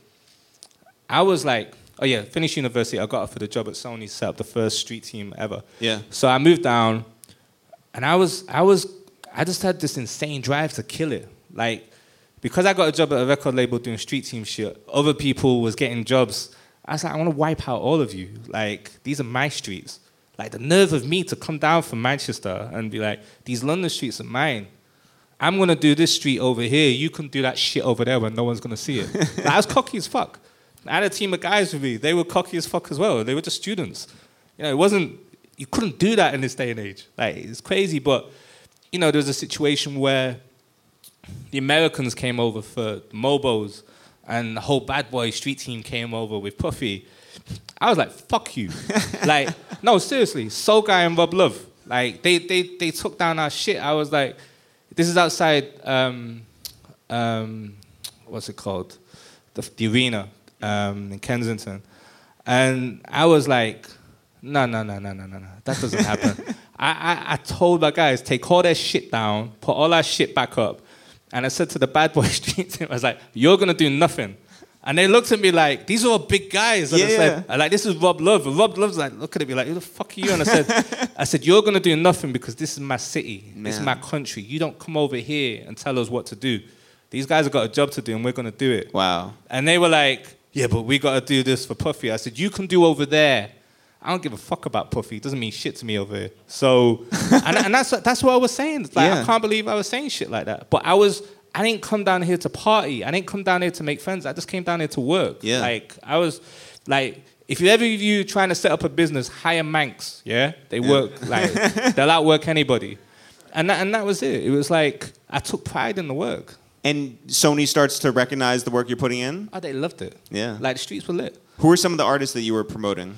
I was like, oh yeah, finished university. I got offered a job at Sony, set up the first street team ever. Yeah. So I moved down, and I was, I was, I just had this insane drive to kill it. Like, because I got a job at a record label doing street team shit, other people was getting jobs. I was like, I want to wipe out all of you. Like, these are my streets. Like, the nerve of me to come down from Manchester and be like, these London streets are mine. I'm going to do this street over here. You can do that shit over there when no one's going to see it. Like, I was cocky as fuck. I had a team of guys with me. They were cocky as fuck as well. They were just students. You know, it wasn't, you couldn't do that in this day and age. Like, it's crazy, but, you know, there was a situation where the Americans came over for the Mobos, and the whole Bad Boy street team came over with Puffy. I was like, fuck you. Like, no, seriously, Soul Guy and Rob Love. Like, they, they, they took down our shit. I was like, this is outside, um, um, what's it called? The, the arena um, in Kensington. And I was like, no, no, no, no, no, no, no. That doesn't happen. I, I, I told my guys, take all their shit down, put all our shit back up. And I said to the Bad Boy street team, I was like, you're going to do nothing. And they looked at me like, these are all big guys. And Yeah, I said, yeah. like, this is Rob Love. And Rob Love's like, look at me like, who the fuck are you? And I said, I said, you're going to do nothing because this is my city. This is Man. my country. You don't come over here and tell us what to do. These guys have got a job to do and we're going to do it. Wow. And they were like, yeah, but we got to do this for Puffy. I said, you can do over there. I don't give a fuck about Puffy. It doesn't mean shit to me over here. So, and, and that's that's what I was saying. It's like, Yeah. I can't believe I was saying shit like that. But I was, I didn't come down here to party. I didn't come down here to make friends. I just came down here to work. Yeah. Like, I was, like, if you ever you trying to set up a business, hire Manx, yeah? They work, like, they'll outwork anybody. And that, and that was it. It was like, I took pride in the work. And Sony starts to recognize the work you're putting in? Oh, they loved it. Yeah. Like, the streets were lit. Who are some of the artists that you were promoting?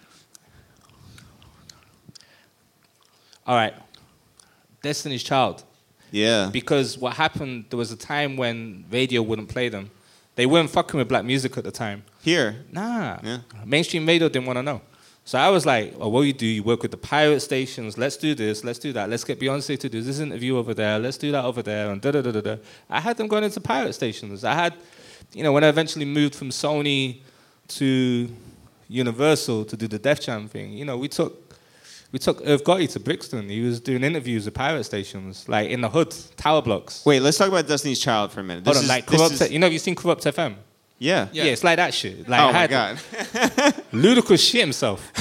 All right. Destiny's Child. Yeah. Because what happened, there was a time when radio wouldn't play them. They weren't fucking with black music at the time. Here. Nah. Yeah. Mainstream radio didn't want to know. So I was like, oh, what do you do? You work with the pirate stations. Let's do this. Let's do that. Let's get Beyonce to do this interview over there. Let's do that over there. And da da da da da. I had them going into pirate stations. I had, you know, when I eventually moved from Sony to Universal to do the Def Jam thing, you know, we took we took Irv Gotti to Brixton. He was doing interviews at pirate stations, like in the hood, tower blocks. Wait, let's talk about Destiny's Child for a minute. Hold This on, is- like this Corrupt. is- You know, have you seen Corrupt F M? Yeah. Yeah, it's like that shit. Like, Oh I my had God. Ludacris shit himself.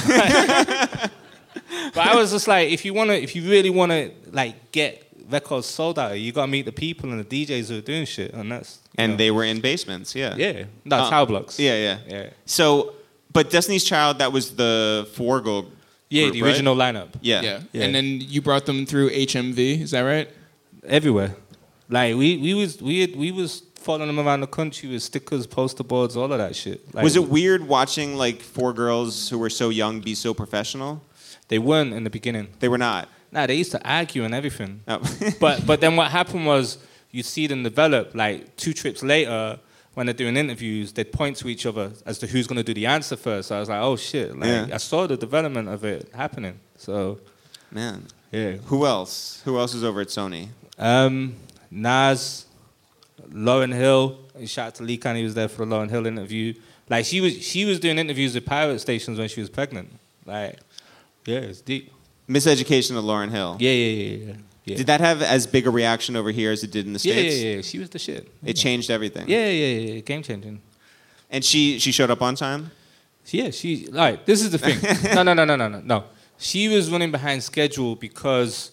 But I was just like, if you wanna, if you really wanna like get records sold out, you gotta meet the people and the D Js who are doing shit, and that's you And know. they were in basements, yeah. yeah, no Uh, tower blocks. Yeah, yeah. yeah, So, but Destiny's Child, that was the Forgo yeah. group, The right? original lineup, Yeah. Yeah. Yeah. And then you brought them through H M V, is that right? everywhere. Like we we was we had, we was following them around the country with stickers, poster boards, all of that shit. Like, Was it weird watching like four girls who were so young be so professional? They weren't in the beginning. They were not. Nah, they used to argue and everything. Oh. but but then what happened was you see them develop. Like two trips later, when they're doing interviews, they'd point to each other as to who's gonna do the answer first. So I was like, oh shit! Like Yeah. I saw the development of it happening. So Man. yeah. Who else? Who else is over at Sony? Um, Nas, Lauryn Hill. Shout out to Lee Khan. He was there for the Lauryn Hill interview. Like she was she was doing interviews with pirate stations when she was pregnant. Like yeah, it's deep. Miseducation of Lauryn Hill. Yeah, yeah, yeah, yeah. yeah. Did that have as big a reaction over here as it did in the yeah, States? yeah, yeah. She was the shit. It changed everything. Yeah, yeah, yeah. yeah. Game changing. And she she showed up on time? Yeah, she. All right, this is the thing. no, no, no, no, no, no, no. She was running behind schedule because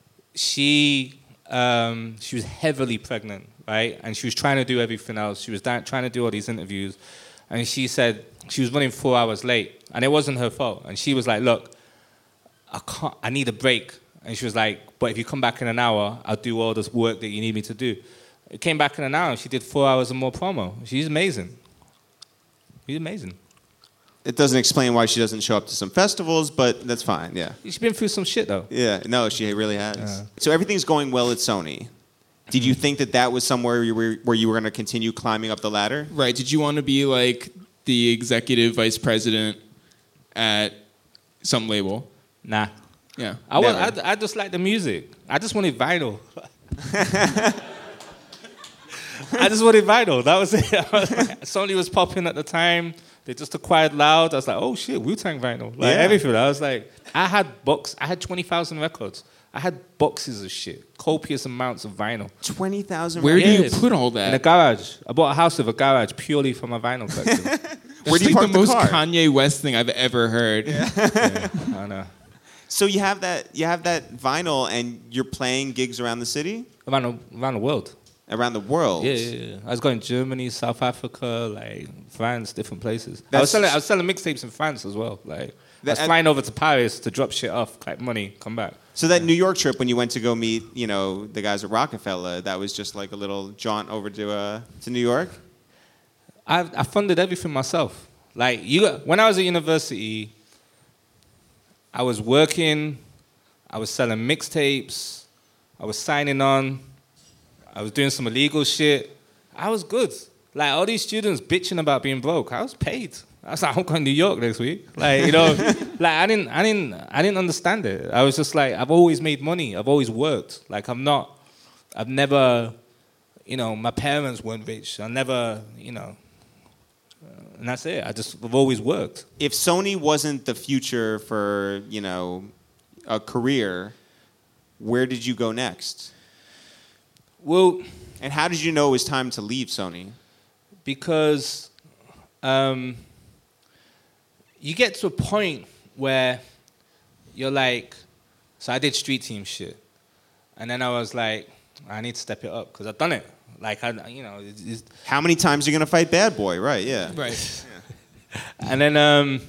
she um, she was heavily pregnant, right? And she was trying to do everything else. She was da- trying to do all these interviews, and she said she was running four hours late, and it wasn't her fault. And she was like, "Look, I can't. I need a break." And she was like, "But if you come back in an hour, I'll do all this work that you need me to do." It came back in an hour. She did four hours and more promo. She's amazing. She's amazing. It doesn't explain why she doesn't show up to some festivals, but that's fine, yeah. She's been through some shit though. Yeah, no, she really has. Yeah. So everything's going well at Sony. Did you think that that was somewhere you were, where you were going to continue climbing up the ladder? Right. Did you want to be like the executive vice president at some label? Nah. Yeah. I, was, Never. I, I just like the music. I just wanted vinyl. I just wanted vinyl. That was it. I was like, Sony was popping at the time. They just acquired Loud. I was like, oh shit, Wu-Tang vinyl. Like Yeah. everything. I was like, I had books. I had twenty thousand records. I had boxes of shit, copious amounts of vinyl. twenty thousand. Where do Yes. you put all In a that? garage. I bought a house with a garage purely for my vinyl collection. Where do you That's park like the the most car? Kanye West thing I've ever heard. Yeah, I know. So you have that you have that vinyl, and you're playing gigs around the city, Around the, around the world. around the world. Yeah, yeah, yeah. I was going to Germany, South Africa, like France, different places. I That's- was selling, I was selling mixtapes in France as well. Like, I was That- flying over to Paris to drop shit off, collect money, come back. So that New York trip when you went to go meet, you know, the guys at Rockefeller, that was just like a little jaunt over to uh, to New York. I, I funded everything myself. Like, you, when I was at university, I was working, I was selling mixtapes, I was signing on, I was doing some illegal shit. I was good. Like, all these students bitching about being broke, I was paid. I was like, I'm going to New York next week. Like, you know, like I didn't, I didn't, I didn't understand it. I was just like, I've always made money. I've always worked. Like, I'm not, I've never, you know, my parents weren't rich. I never, you know, and that's it. I just, I've always worked. If Sony wasn't the future for, you know, a career, where did you go next? Well, And how did you know it was time to leave Sony? because um, you get to a point where you're like, so I did street team shit, and then I was like, I need to step it up because I've done it. Like I, you know, it's, it's, How many times are you going to fight Bad Boy? Right, yeah. Right. and then um,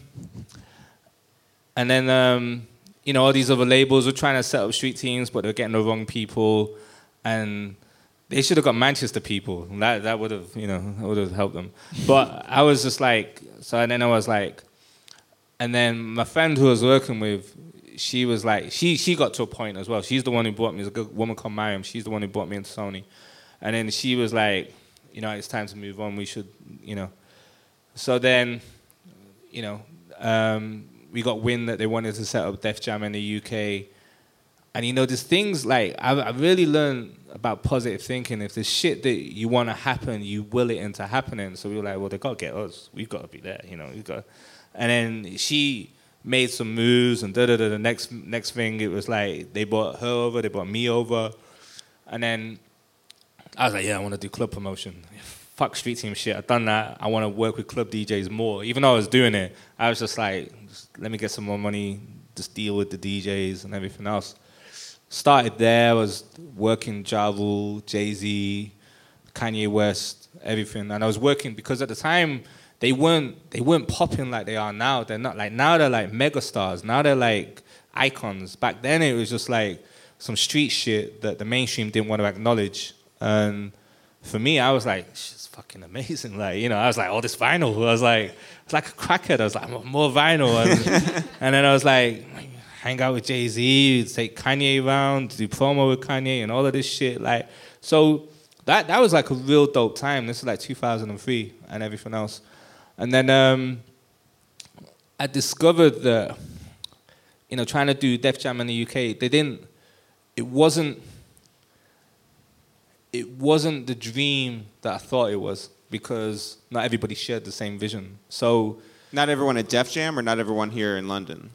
and then um, you know, all these other labels were trying to set up street teams, but they're getting the wrong people, and they should have got Manchester people. That that would have, you know, would have helped them. But I was just like, so and then I was like, and then my friend who I was working with, she was like, she she got to a point as well. She's the one who brought me. There's a good woman called Mariam. She's the one who brought me into Sony. And then she was like, you know, it's time to move on. We should, you know. So then, you know, um, we got wind that they wanted to set up Def Jam in the U K. And, you know, there's things like, I, I really learned about positive thinking. If there's shit that you want to happen, you will it into happening. So we were like, well, they got to get us. We've got to be there, you know. We've got. And then she made some moves, and da-da-da. The next, next thing, it was like, they brought her over, they brought me over. And then I was like, yeah, I want to do club promotion. Fuck street team shit. I've done that. I want to work with club D Js more. Even though I was doing it, I was just like, just let me get some more money, just deal with the D Js and everything else. Started there, was working Ja Rule, Jay-Z, Kanye West, everything. And I was working because at the time, they weren't they weren't popping like they are now. They're not like, now they're like mega stars. Now they're like icons. Back then, it was just like some street shit that the mainstream didn't want to acknowledge. And for me, I was like, shit's fucking amazing. Like, you know, I was like, oh, this vinyl. I was like, it's like a crackhead. I was like, more vinyl. And, and then I was like, hang out with Jay-Z, take Kanye around, do promo with Kanye and all of this shit. Like, so that that was like a real dope time. This is like two thousand three and everything else. And then um, I discovered that, you know, trying to do Def Jam in the U K, they didn't, it wasn't, it wasn't the dream that I thought it was because not everybody shared the same vision. So Not everyone at Def Jam or not everyone here in London?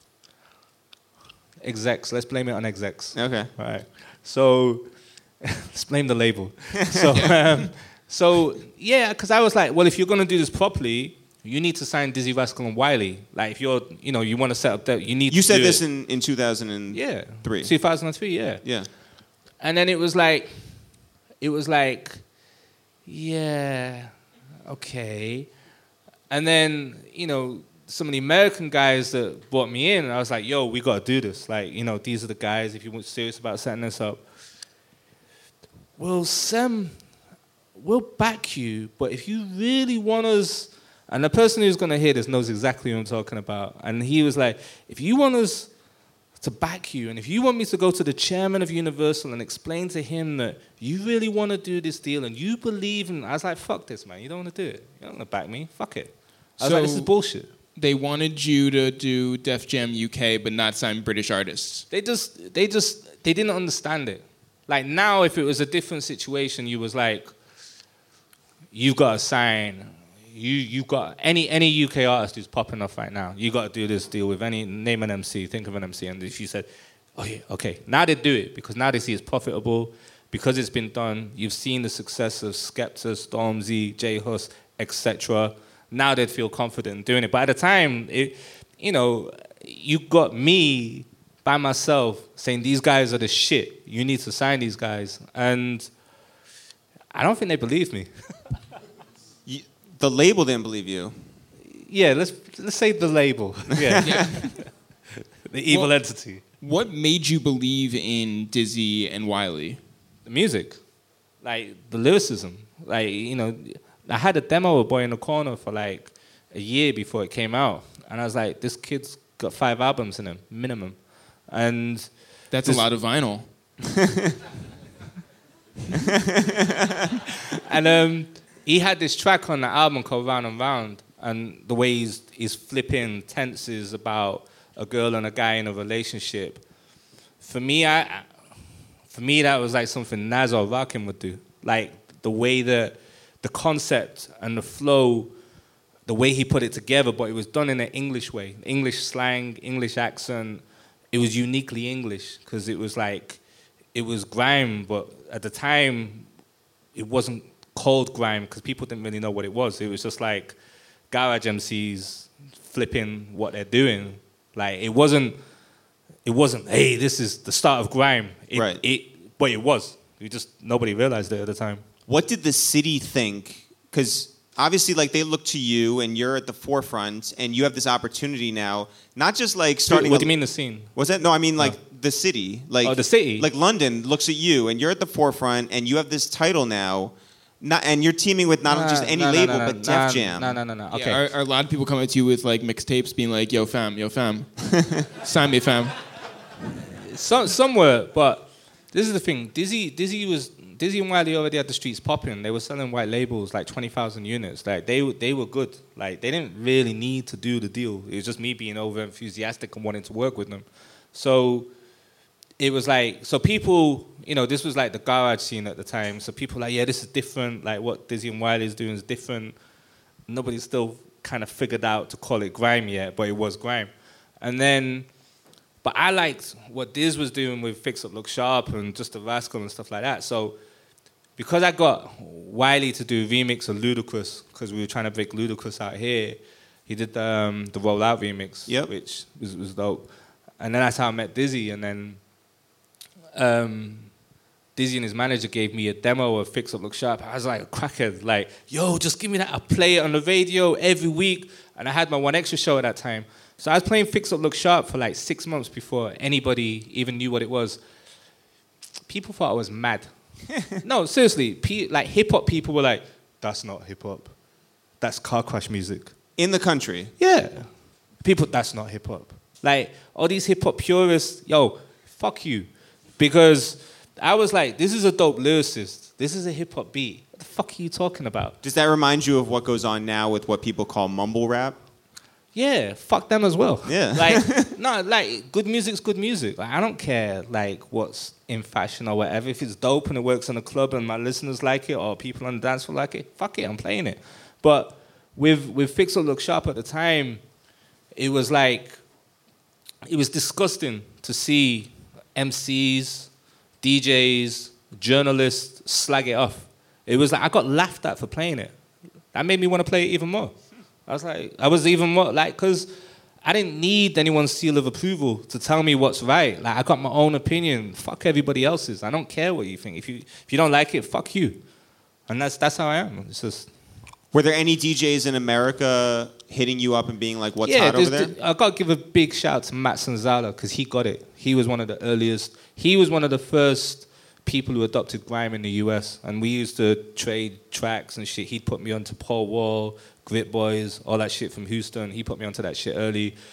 execs, let's blame it on execs. Okay. All right. So let's blame the label. So, um, so yeah, because I was like, well, if you're going to do this properly, you need to sign Dizzy Rascal and Wiley. Like, if you're, you know, you want to set up that, you need You to said do this it. in, in two thousand three. Yeah. two thousand three, yeah. Yeah. And then it was like, it was like, yeah, okay. And then, you know, some of the American guys that brought me in, I was like, yo, we got to do this. Like, you know, these are the guys, if you're serious about setting this up. Well, Sam, we'll back you, but if you really want us, and the person who's going to hear this knows exactly what I'm talking about. And he was like, if you want us to back you. And if you want me to go to the chairman of Universal and explain to him that you really want to do this deal and you believe in, I was like, fuck this, man. You don't want to do it. You don't want to back me. Fuck it. I was So- like, this is bullshit. They wanted you to do Def Jam U K, but not sign British artists. They just, they just, they didn't understand it. Like now, if it was a different situation, you was like, you've got to sign. You, you got any any U K artist who's popping off right now. You got to do this deal with any name an M C, think of an M C, and if you said, oh yeah, okay, now they do it because now they see it's profitable because it's been done. You've seen the success of Skepta, Stormzy, J Hus, et cetera. Now they'd feel confident in doing it. But at the time, it, you know, you got me by myself saying these guys are the shit. You need to sign these guys, and I don't think they believed me. You, the label didn't believe you. Yeah, let's let's say the label. Yeah, Yeah. the evil Well- entity. What made you believe in Dizzy and Wiley? The music, like the lyricism. Like, you know, I had a demo of Boy in the Corner for like a year before it came out, and I was like, this kid's got five albums in him minimum, and That's This- a lot of vinyl. and um, he had this track on the album called Round and Round, and the way he's he's flipping tenses about a girl and a guy in a relationship. For me, I, I- for me that was like something Nas or Rakim would do. Like the way that the concept and the flow, the way he put it together, but it was done in an English way, English slang, English accent. It was uniquely English because it was like, it was grime, but at the time, it wasn't called grime because people didn't really know what it was. It was just like garage M Cs flipping what they're doing. Like it wasn't, it wasn't. Hey, this is the start of grime. It, Right. It, but it was. You just nobody realized it at the time. What did the city think? Because obviously, like, they look to you, and you're at the forefront, and you have this opportunity now. Not just like starting. What a- do you mean the scene? Was that no? I mean like the city. Like Oh, the city. Like London looks at you, and you're at the forefront, and you have this title now. Not, and you're teaming with not just any No, no, label, no, no, but no, Def Jam. No, no, no, no. Okay. Yeah, are, are a lot of people coming to you with like mixtapes being like, yo fam, yo fam, sign me fam? Some, some were, but this is the thing. Dizzy, Dizzy was Dizzy and Wiley already had the streets popping. They were selling white labels like twenty thousand units. Like they, they were good. Like they didn't really need to do the deal. It was just me being over enthusiastic and wanting to work with them. So it was like, so people, you know, this was like the garage scene at the time. So people were like, yeah, this is different. Like what Dizzy and Wiley is doing is different. Nobody still kind of figured out to call it grime yet, but it was grime. And then. But I liked what Diz was doing with Fix Up Look Sharp and Just a Rascal and stuff like that. So because I got Wiley to do a remix of Ludacris, because we were trying to break Ludacris out here, he did the, um, the Roll Out remix, Yep. which was, was dope. And then that's how I met Dizzy. And then um, Dizzy and his manager gave me a demo of Fix Up Look Sharp. I was like a crackhead, like, yo, just give me that. I play it on the radio every week. And I had my One Extra show at that time. So I was playing Fix Up Look Sharp for like six months before anybody even knew what it was. People thought I was mad. No, seriously. Pe- like hip-hop people were like, that's not hip-hop. That's car crash music. In the country. Yeah. People, that's not hip-hop. Like, all these hip-hop purists, yo, fuck you. Because I was like, this is a dope lyricist. This is a hip-hop beat. What the fuck are you talking about? Does that remind you of what goes on now with what people call mumble rap? Yeah, fuck them as well. Yeah. Like, no, like, good music's good music. Like, I don't care, like, what's in fashion or whatever. If it's dope and it works in the club and my listeners like it or people on the dance floor like it, fuck it, I'm playing it. But with, with Fix Up Look Sharp at the time, it was like, it was disgusting to see M Cs, D Js, journalists slag it off. It was like, I got laughed at for playing it. That made me want to play it even more. I was like, I was even more, like, because I didn't need anyone's seal of approval to tell me what's right. Like, I got my own opinion. Fuck everybody else's. I don't care what you think. If you if you don't like it, fuck you. And that's that's how I am. It's just... Were there any D Js in America hitting you up and being like, what's yeah, hot over there's- there? I got to give a big shout out to Matt Sanzala because he got it. He was one of the earliest. He was one of the first people who adopted grime in the U S. And we used to trade tracks and shit. He'd put me onto Paul Wall, Grit Boys, all that shit from Houston. He put me onto that shit early.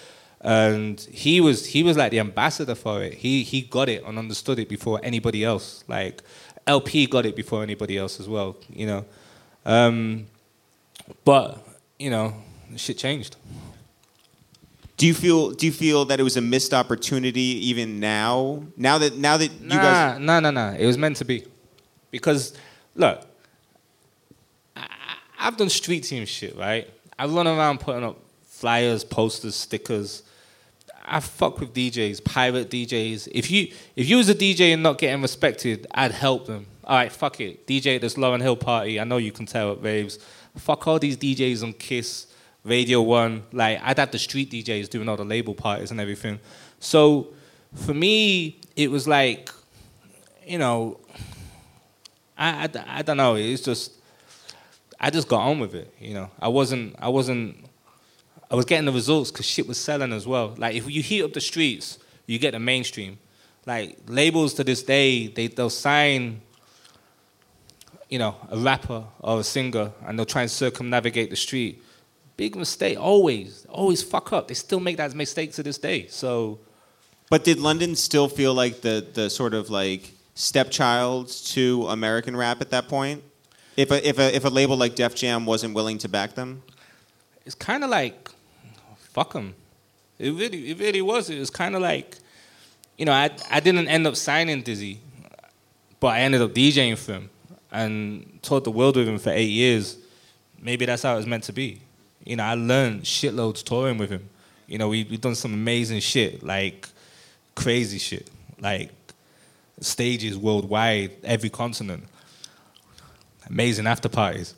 And he was he was like the ambassador for it. He he got it and understood it before anybody else. Like L P got it before anybody else as well, you know. Um, but you know, shit changed. Do you feel do you feel that it was a missed opportunity even now? Now that now that you nah, guys No, no, no. It was meant to be. Because look, I, I've done street team shit, right? I run around putting up flyers, posters, stickers. I fuck with D Js, pirate D Js. If you if you was a D J and not getting respected, I'd help them. All right, fuck it. D J at this Lauryn Hill party. I know you can tell at raves. Fuck all these D Js on Kiss, Radio One. Like, I'd have the street D Js doing all the label parties and everything. So for me, it was like, you know, I, I, I don't know. It's just, I just got on with it. You know, I wasn't I wasn't. I was getting the results because shit was selling as well. Like, if you heat up the streets, you get the mainstream. Like, labels to this day, they, they'll sign, you know, a rapper or a singer, and they'll try and circumnavigate the street. Big mistake, always. Always fuck up. They still make that mistake to this day, so... But did London still feel like the, the sort of, like, stepchild to American rap at that point? If a, if a, if a label like Def Jam wasn't willing to back them? It's kind of like... Fuck them. It really, it really was. It was kind of like, you know, I, I didn't end up signing Dizzy, but I ended up DJing for him and toured the world with him for eight years. Maybe that's how it was meant to be. You know, I learned shitloads touring with him. You know, we we done some amazing shit, like crazy shit, like stages worldwide, every continent. Amazing after parties.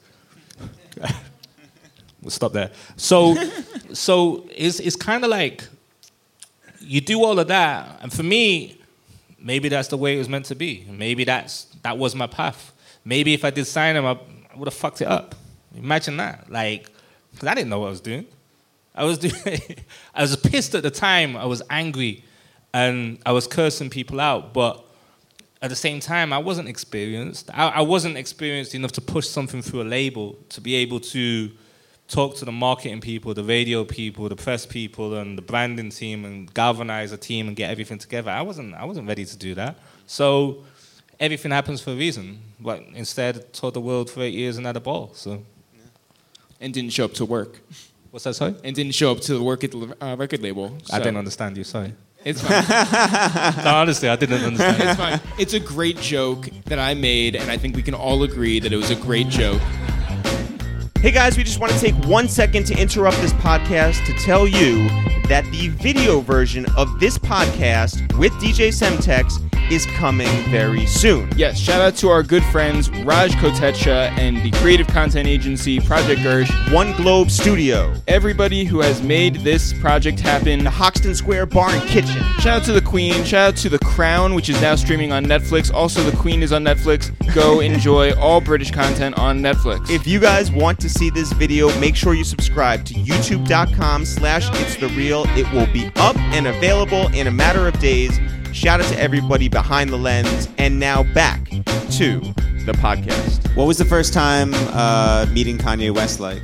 We'll stop there. So, so it's it's kind of like you do all of that, and for me, maybe that's the way it was meant to be. Maybe that's that was my path. Maybe if I did sign him, I, I would have fucked it up. Imagine that, like, because I didn't know what I was doing. I was doing. I was pissed at the time. I was angry, and I was cursing people out. But at the same time, I wasn't experienced. I, I wasn't experienced enough to push something through a label to be able to talk to the marketing people, the radio people, the press people, and the branding team, and galvanize a team and get everything together. I wasn't, I wasn't ready to do that. So everything happens for a reason. But instead, I taught the world for eight years and had a ball. So, And didn't show up to work. what's that? Sorry, And didn't show up to work at the uh, record label. I so- didn't understand you. Sorry. It's fine. No, honestly, I didn't understand. It's fine. It's a great joke that I made, and I think we can all agree that it was a great joke. Hey guys, we just want to take one second to interrupt this podcast to tell you that the video version of this podcast with D J Semtex is coming very soon. Yes, shout out to our good friends Raj Kotecha and the creative content agency Project Gersh. One Globe Studio, Everybody who has made this project happen. the Hoxton Square Bar and Kitchen, Shout out to the Queen. Shout out to The Crown, which is now streaming on Netflix. Also, The Queen is on Netflix. Go enjoy all British content on Netflix. If you guys want to see this video, make sure you subscribe to youtube.com slash it's the real. It will be up and available in a matter of days. Shout out to everybody behind the lens. And now back to the podcast. What was the first time uh, meeting Kanye West like?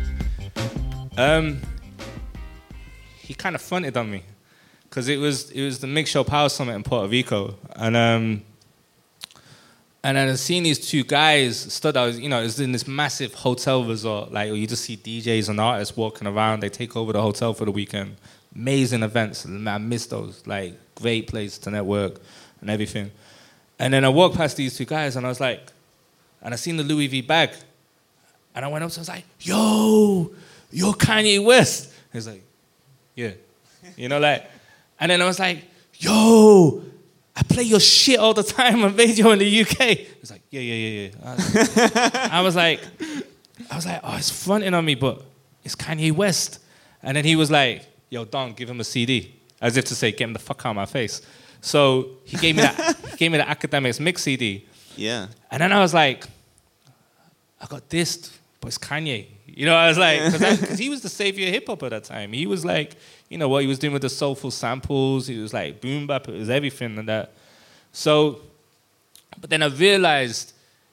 Um, he kind of fronted on me because it was it was the Mix Show Power Summit in Puerto Rico, and um, and then I seen these two guys stood out. You know, it was in this massive hotel resort, like you just see D Js and artists walking around. They take over the hotel for the weekend. Amazing events. I miss those. Like, great place to network and everything. And then I walked past these two guys, and I was like, and I seen the Louis V bag, and I went up to him, I was like, yo, you're Kanye West. He's like, yeah. You know, like, and then I was like, yo, I play your shit all the time on radio in the U K. He's like, yeah, yeah, yeah, yeah. I was like, I was like, I was like, oh, it's fronting on me, but it's Kanye West. And then he was like, yo, Don, give him a C D. As if to say, get him the fuck out of my face. So he gave me that, he gave me the Academics Mix C D. Yeah. And then I was like, I got dissed, but it's Kanye. You know, I was like, because he was the savior of hip-hop at that time. He was like, you know, what he was doing with the soulful samples. He was like boom bap, it was everything and that. So, but then I realized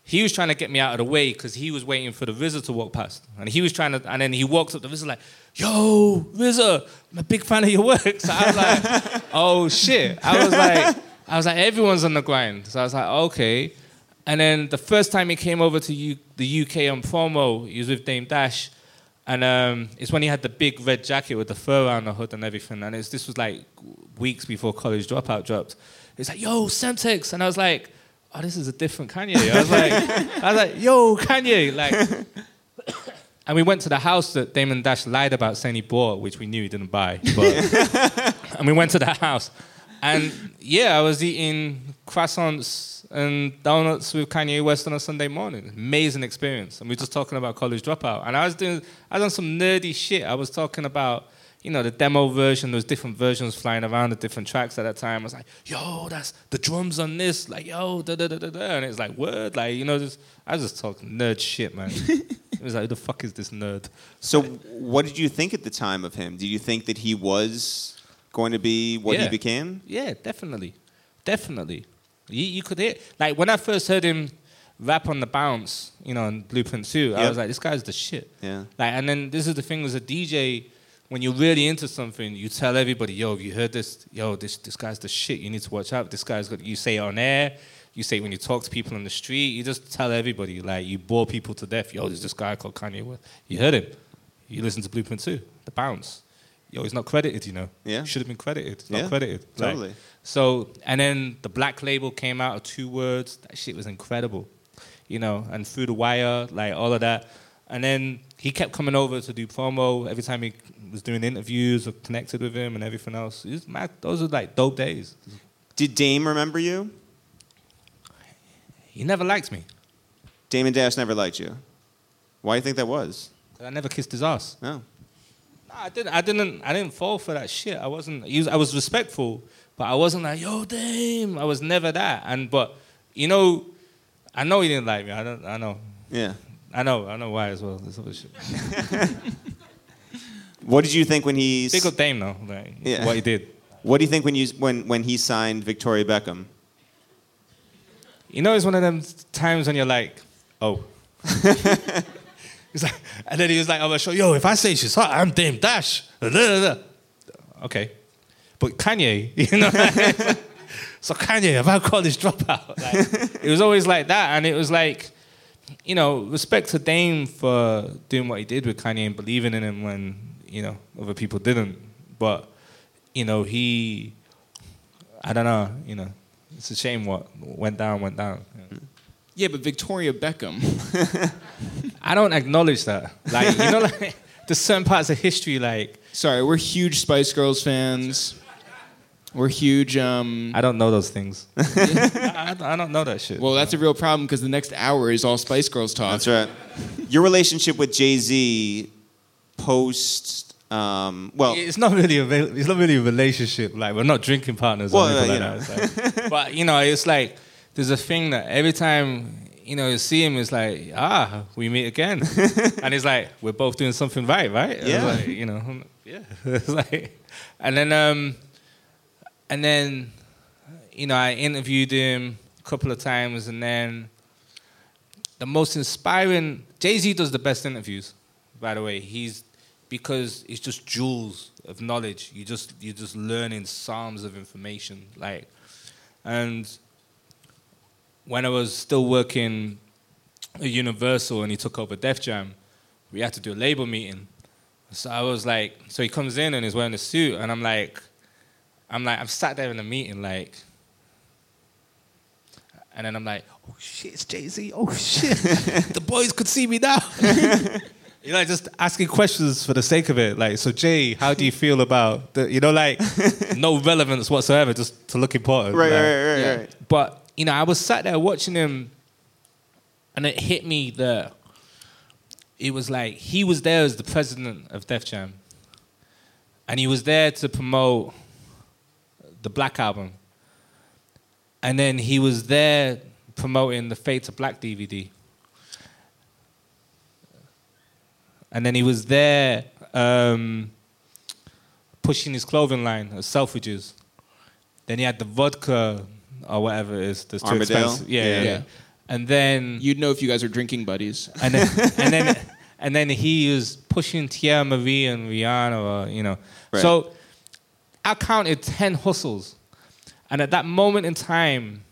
he was trying to get me out of the way because he was waiting for the R Z A to walk past. And he was trying to, and then he walks up to R Z A like, yo, R Z A, I'm a big fan of your work. So I was like, oh shit. I was like, I was like, everyone's on the grind. So I was like, okay. And then the first time he came over to U- the U K on promo, he was with Dame Dash. And um, it's when he had the big red jacket with the fur around the hood and everything. And it's, this was like weeks before College Dropout dropped. It's like, yo, Semtex. And I was like, oh, this is a different Kanye. I was like, I was like, yo, Kanye. Like, and we went to the house that Damon Dash lied about saying he bought, which we knew he didn't buy. But and we went to the house. And yeah, I was eating croissants and donuts with Kanye West on a Sunday morning. Amazing experience. And we were just talking about College Dropout. And I was doing, I was on some nerdy shit. I was talking about, you know, the demo version. There was different versions flying around the different tracks at that time. I was like, yo, that's the drums on this. Like, yo, da da da da da. And it's like, word. Like, you know, just, I was just talking nerd shit, man. It was like, who the fuck is this nerd? So what did you think at the time of him? Did you think that he was going to be what Yeah. he became? Yeah, definitely. Definitely. You, you could hear, like, when I first heard him rap on the bounce, you know, in Blueprint two, I Yep. was like, this guy's the shit. Yeah. Like, and then this is the thing as a D J, when you're really into something, you tell everybody, yo, have you heard this? Yo, this this guy's the shit. You need to watch out. This guy's got, you say it on air. You say it when you talk to people on the street. You just tell everybody, like, you bore people to death. Yo, there's this guy called Kanye West. You heard him. You listen to Blueprint two, the bounce. Yo, he's not credited, you know. Yeah. Should have been credited. It's not Yeah, credited. Like, totally. so, and then the Black Label came out of Two Words. That shit was incredible, you know, and Through the Wire, like all of that. And then he kept coming over to do promo every time he was doing interviews or connected with him and everything else. It was mad. Those were like dope days. Did Dame remember you? He never liked me. Damon Dash never liked you. Why do you think that was? I never kissed his ass. No. No, I didn't. I didn't. I didn't fall for that shit. I wasn't. he was- I was respectful, but I wasn't like, yo, Dame. I was never that. And but you know, I know he didn't like me. I don't. I know. Yeah. I know. I know why as well. This other shit. What did you think when he? Big up Dame though. Like, Yeah. what he did. What do you think when you when when he signed Victoria Beckham? You know, it's one of them times when you're like, oh. He's like, and then he was like, I'm gonna show, yo, if I say she's hot, I'm Dame Dash. Okay. But Kanye, you know, so Kanye, about College Dropout. Like, it was always like that. And it was like, you know, respect to Dame for doing what he did with Kanye and believing in him when, you know, other people didn't. But, you know, he, I don't know, you know, it's a shame what went down, went down. You know. Yeah, but Victoria Beckham. I don't acknowledge that. Like, you know, like, there's certain parts of history, like, Sorry, we're huge Spice Girls fans. We're huge. Um, I don't know those things. I, I, I don't know that shit. well, that's a real problem because the next hour is all Spice Girls talk. That's right. Your relationship with Jay-Z post, um, well, It's not really a rela- it's not really a relationship. Like, we're not drinking partners or Well, anything uh, like that. It's like- but you know, it's like there's a thing that every time you know you see him, it's like, ah, we meet again, and it's like we're both doing something right, right? And it's Yeah. like, you know, yeah. It's like, and then um, and then you know, I interviewed him a couple of times, and then the most inspiring. Jay-Z does the best interviews, by the way. He's because it's just jewels of knowledge. You just you're just learning psalms of information, like. And when I was still working at Universal and he took over Def Jam, we had to do a label meeting. So I was like, so he comes in and he's wearing a suit, and I'm like, I'm like, I'm sat there in a meeting, like, and then I'm like, oh shit, it's Jay-Z. Oh shit, the boys could see me now. You know, just asking questions for the sake of it. Like, so Jay, how do you feel about the, you know, like, no relevance whatsoever, just to look important. right, like, right, right, yeah. right. But, you know, I was sat there watching him, and it hit me that it was like he was there as the president of Def Jam, and he was there to promote the Black Album, and then he was there promoting the Fade to Black D V D. And then he was there um, pushing his clothing line at Selfridges. Then he had the vodka or whatever it is. That's too Armadale? expensive. Yeah, yeah, Yeah. yeah. And then You'd know if you guys are drinking buddies. and then and then and then he was pushing Tierra Marie and Rihanna, or, you know. Right. So I counted ten hustles, and at that moment in time,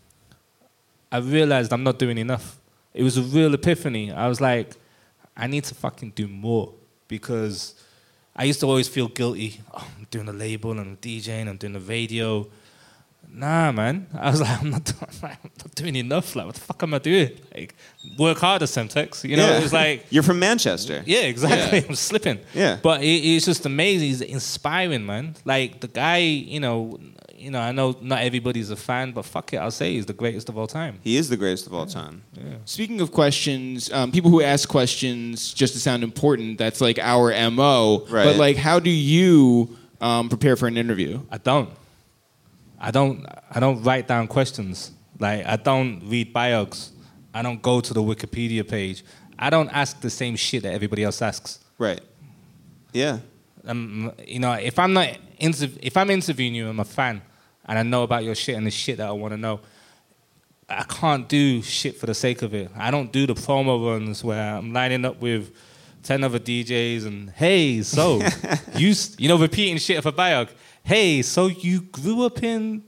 I realized I'm not doing enough. It was a real epiphany. I was like, I need to fucking do more, because I used to always feel guilty. Oh, I'm doing a label and I'm DJing, I'm doing the radio. Nah, man. I was like, I'm not, I'm not doing enough. Like, what the fuck am I doing? Like, work harder, Semtex. You know, Yeah. it was like, You're from Manchester. yeah, exactly. Yeah. I'm slipping. Yeah. But it, it's just amazing. He's inspiring, man. Like, the guy, you know, you know, I know not everybody's a fan, but fuck it, I'll say he's the greatest of all time. He is the greatest of all time. Speaking of questions, um, people who ask questions just to sound important, that's like our M O. Right. But like, how do you um, prepare for an interview? I don't. I don't. I don't write down questions. Like, I don't read bios. I don't go to the Wikipedia page. I don't ask the same shit that everybody else asks. Right. Yeah. Um, you know, if I'm not interv- if I'm interviewing you, I'm a fan, and I know about your shit and the shit that I want to know. I can't do shit for the sake of it. I don't do the promo runs where I'm lining up with ten other D Js and, hey, so you s- you know repeating shit for biog. Hey, so you grew up in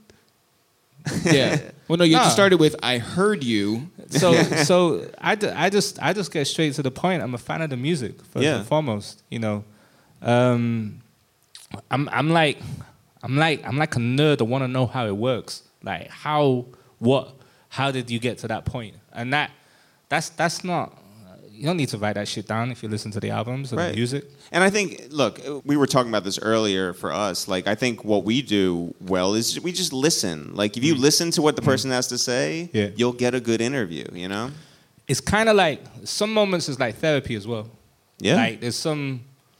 Yeah. Well, no, you Nah. just started with, I heard you. so so I, d- I just I just get straight to the point. I'm a fan of the music first Yeah. and foremost. You know, um, I'm I'm like I'm like I'm like a nerd. I want to know how it works. Like how what how did you get to that point? And that that's that's not. You don't need to write that shit down if you listen to the albums and Right. the music. And I think, look, we were talking about this earlier for us. Like, I think what we do well is we just listen. Like, if you listen to what the person has to say, Yeah. you'll get a good interview, you know? It's kind of like some moments is like therapy as well. Yeah. Like there's some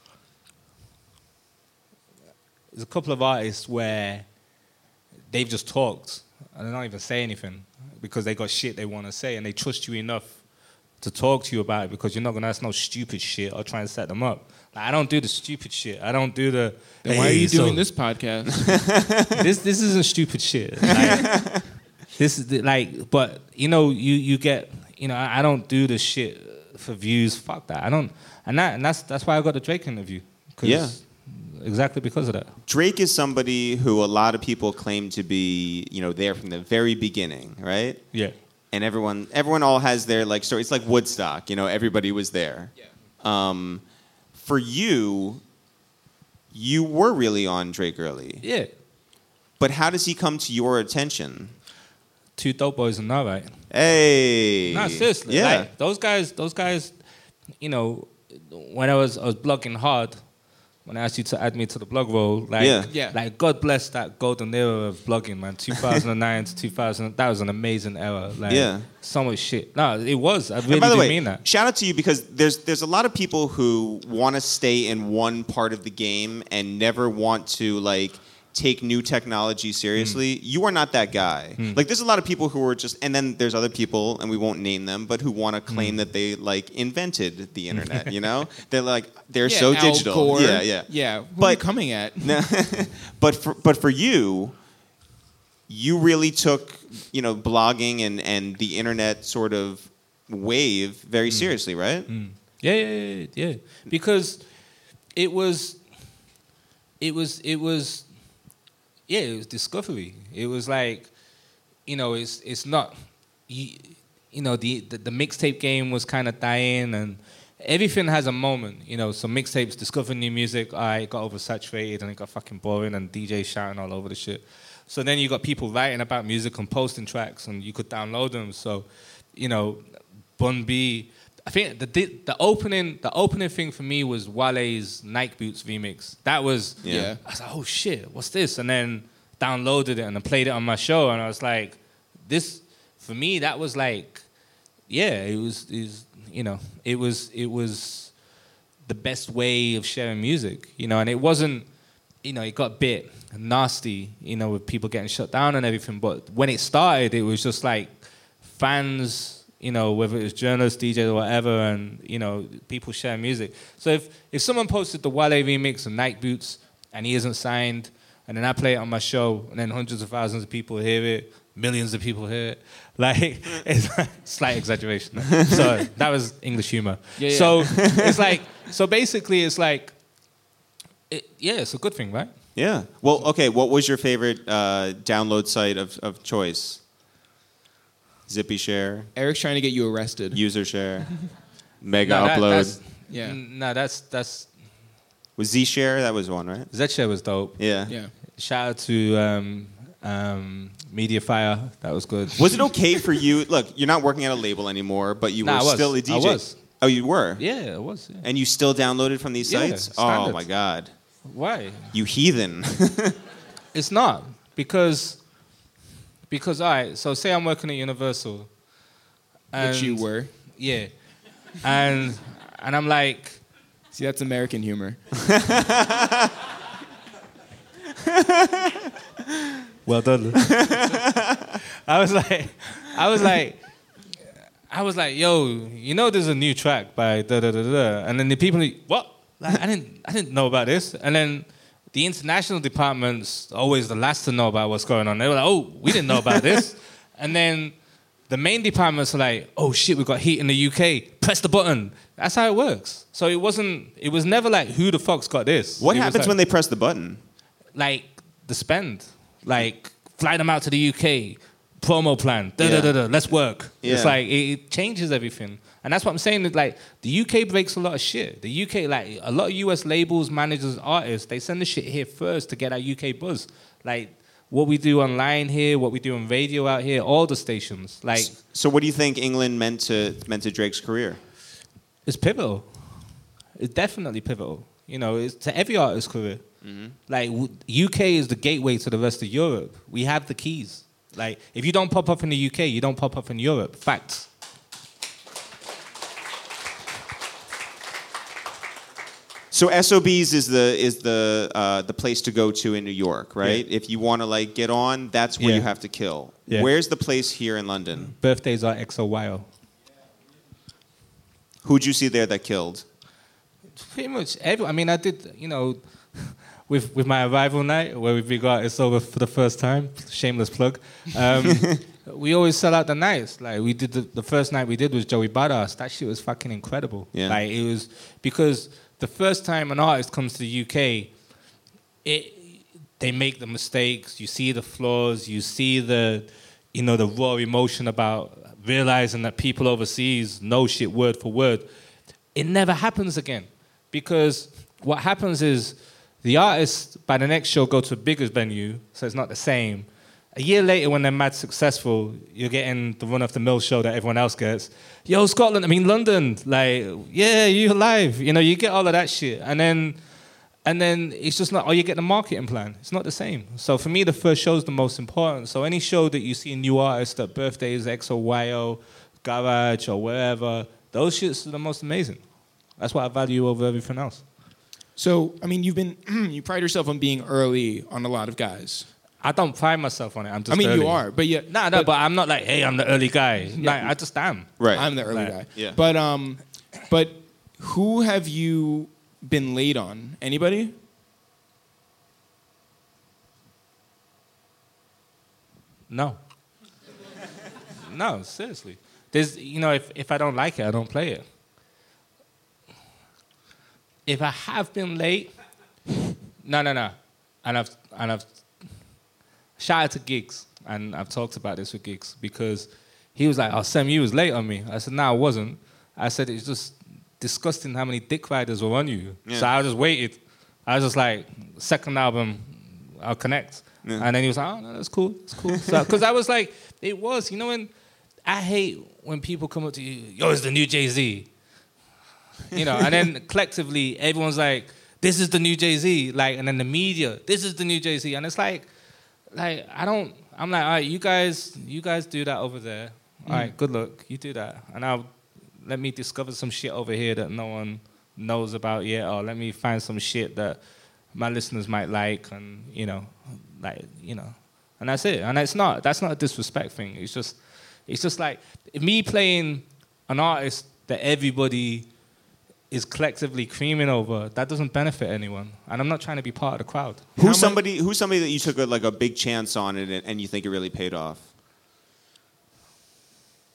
there's a couple of artists where they've just talked and they don't even say anything because they got shit they want to say and they trust you enough to talk to you about it because you're not gonna ask no stupid shit or try and set them up. Like, I don't do the stupid shit. I don't do the. Then why are "Hey, you so doing this podcast? this this isn't stupid shit. Like, this is the, like, but you know, you you get, you know, I, I don't do the shit for views. Fuck that. I don't, and that and that's that's why I got the Drake interview. 'Cause- Yeah. Exactly because of that. Drake is somebody who a lot of people claim to be, you know, there from the very beginning, right? Yeah. And everyone, everyone all has their like story. It's like Woodstock, you know. Everybody was there. Yeah. Um, for you, you were really on Drake early. Yeah. But how does he come to your attention? Two dope boys and all right. Hey. No, seriously. Yeah. Like, those guys, those guys, you know, when I was I was blogging hard, when I asked you to add me to the blog roll, like, Yeah. Yeah. like God bless that golden era of blogging, man. two thousand nine to two thousand, that was an amazing era. Like, Yeah. so much shit. No, it was. I really And by the do way, mean that. shout out to you because there's there's a lot of people who want to stay in one part of the game and never want to like take new technology seriously. You are not that guy. Like there's a lot of people who are just, and then there's other people, and we won't name them, but who want to claim that they like invented the internet. You know, they're like they're Yeah, so Al digital. Gore. Yeah, yeah, Yeah. Who But- are you coming at? No, but for but for you, you really took you know blogging and and the internet sort of wave very seriously, right? Yeah, yeah, yeah, yeah. Because it was, it was, it was, yeah, it was discovery. It was like, you know, it's it's not, you, you know, the the, the mixtape game was kind of dying, and everything has a moment, you know. So mixtapes, discovering new music, I got oversaturated and it got fucking boring, and D Js shouting all over the shit. So then you got people writing about music and posting tracks, and you could download them. So, you know, Bun B. I think the the opening the opening thing for me was Wale's Nike Boots remix. That was Yeah. I was like, oh shit, what's this? And then downloaded it and I played it on my show, and I was like, this for me that was like, yeah, it was is you know it was it was the best way of sharing music, you know, and it wasn't, you know, it got a bit nasty, you know, with people getting shut down and everything. But when it started, it was just like fans. You know, whether it was journalists, D Js, or whatever, and, you know, people share music. So if, if someone posted the Wale remix of Nike Boots and he isn't signed, and then I play it on my show, and then hundreds of thousands of people hear it, millions of people hear it. Like, it's like, slight exaggeration. So that was English humor. Yeah, yeah. So it's like, so basically it's like, it, yeah, it's a good thing, right? Yeah. Well, okay. What was your favorite uh, download site of, of choice? Zippy Share, Eric's trying to get you arrested. User Share, Mega No, that- Upload. that's- Yeah. n- No, that's, that's, Was Z Share? That was one, right? Zshare was dope. Yeah. Yeah. Shout out to um, um, Mediafire. That was good. Was it okay for you? Look, you're not working at a label anymore, but you Nah, were I was. still a D J. I was. Oh, you were? Yeah, it was. Yeah. And you still downloaded from these Yeah, sites? Oh, standard. my God. Why? You heathen. It's not because because all right. So say I'm working at Universal, and, Which you were. yeah, and and I'm like, See, that's American humor. well done. I was like, I was like, I was like, yo, you know, there's a new track by da da da da, and then the people, what? Like, I didn't, I didn't know about this, and then the international department's always the last to know about what's going on. They were like, oh, we didn't know about this, and then the main department's like, oh shit, we got heat in the U K. Press the button. That's how it works. So it wasn't, it was never like, who the fuck's got this? What It was happens like- when they press the button? like the spend, like fly them out to the U K, promo plan, da da Yeah. da da, let's work. It's Yeah. like it, it changes everything, and that's what I'm saying. That like the U K breaks a lot of shit. The U K, like a lot of U S labels, managers, artists, they send the shit here first to get our U K buzz. Like what we do online here, what we do on radio out here, all the stations. Like So what do you think England meant to meant to Drake's career? it's pivotal. It's definitely pivotal. You know, it's to every artist's career. Like w- U K is the gateway to the rest of Europe. We have the keys. Like if you don't pop up in the U K, you don't pop up in Europe. Facts. So S O Bs is the is the uh, the place to go to in New York, right? Yeah. If you want to like get on, that's where Yeah. you have to kill. Yeah. Where's the place here in London? Birthdays are X O Y O. Who'd you see there that killed? Pretty much every. I mean, I did. You know, with with my arrival night where we big artists over for the first time. Shameless plug. Um, we always sell out the nights. Like we did the, the first night we did was Joey Badass. That shit was fucking incredible. Yeah. Like it was because the first time an artist comes to the U K, it they make the mistakes. You see the flaws. You see the, you know, the raw emotion about realizing that people overseas know shit word for word. It never happens again, because what happens is the artists by the next show go to a bigger venue, so it's not the same. A year later, when they're mad successful, you're getting the run-of-the-mill show that everyone else gets. Yo, Scotland, I mean London, like, yeah, you're live. You know, you get all of that shit, and then, and then it's just not. Oh, you get the marketing plan. It's not the same. So for me, the first show is the most important. So any show that you see a new artist at birthdays, X O Y O, Garage, or wherever, those shits are the most amazing. That's what I value over everything else. So, I mean, you've been you pride yourself on being early on a lot of guys. I don't pride myself on it. I'm just I mean, early. you are, but yeah. No, no, but, I'm not like, hey, I'm the early guy. Like, I just am. Right. I'm the early Right. guy. Yeah. But um, but who have you been late on? Anybody? No. No, seriously. There's, you know, if, if I don't like it, I don't play it. If I have been late, no, no, no. And I've, and I've, shout out to Gigs, and I've talked about this with Gigs, because he was like, oh, Sam, you was late on me. I said, no, I wasn't. I said, it's just disgusting how many dick riders were on you. Yeah. So I just waited. I was just like, second album, I'll connect. Yeah. And then he was like, oh, no, that's cool, that's cool. Because I was like, it was, you know, when I hate when people come up to you, yo, it's the new Jay-Z. You know, and then collectively, everyone's like, this is the new Jay-Z. Like, and then the media, this is the new Jay-Z. And it's like, like, I don't, I'm like, all right, you guys, you guys do that over there. All right, good luck, you do that. And I'll, let me discover some shit over here that no one knows about yet, or let me find some shit that my listeners might like, and, you know, like, you know, and that's it. And it's not, that's not a disrespect thing. It's just, it's just like me playing an artist that everybody is collectively creaming over. That doesn't benefit anyone, and I'm not trying to be part of the crowd. Who's somebody? Who's somebody that you took a, like a big chance on, and and you think it really paid off?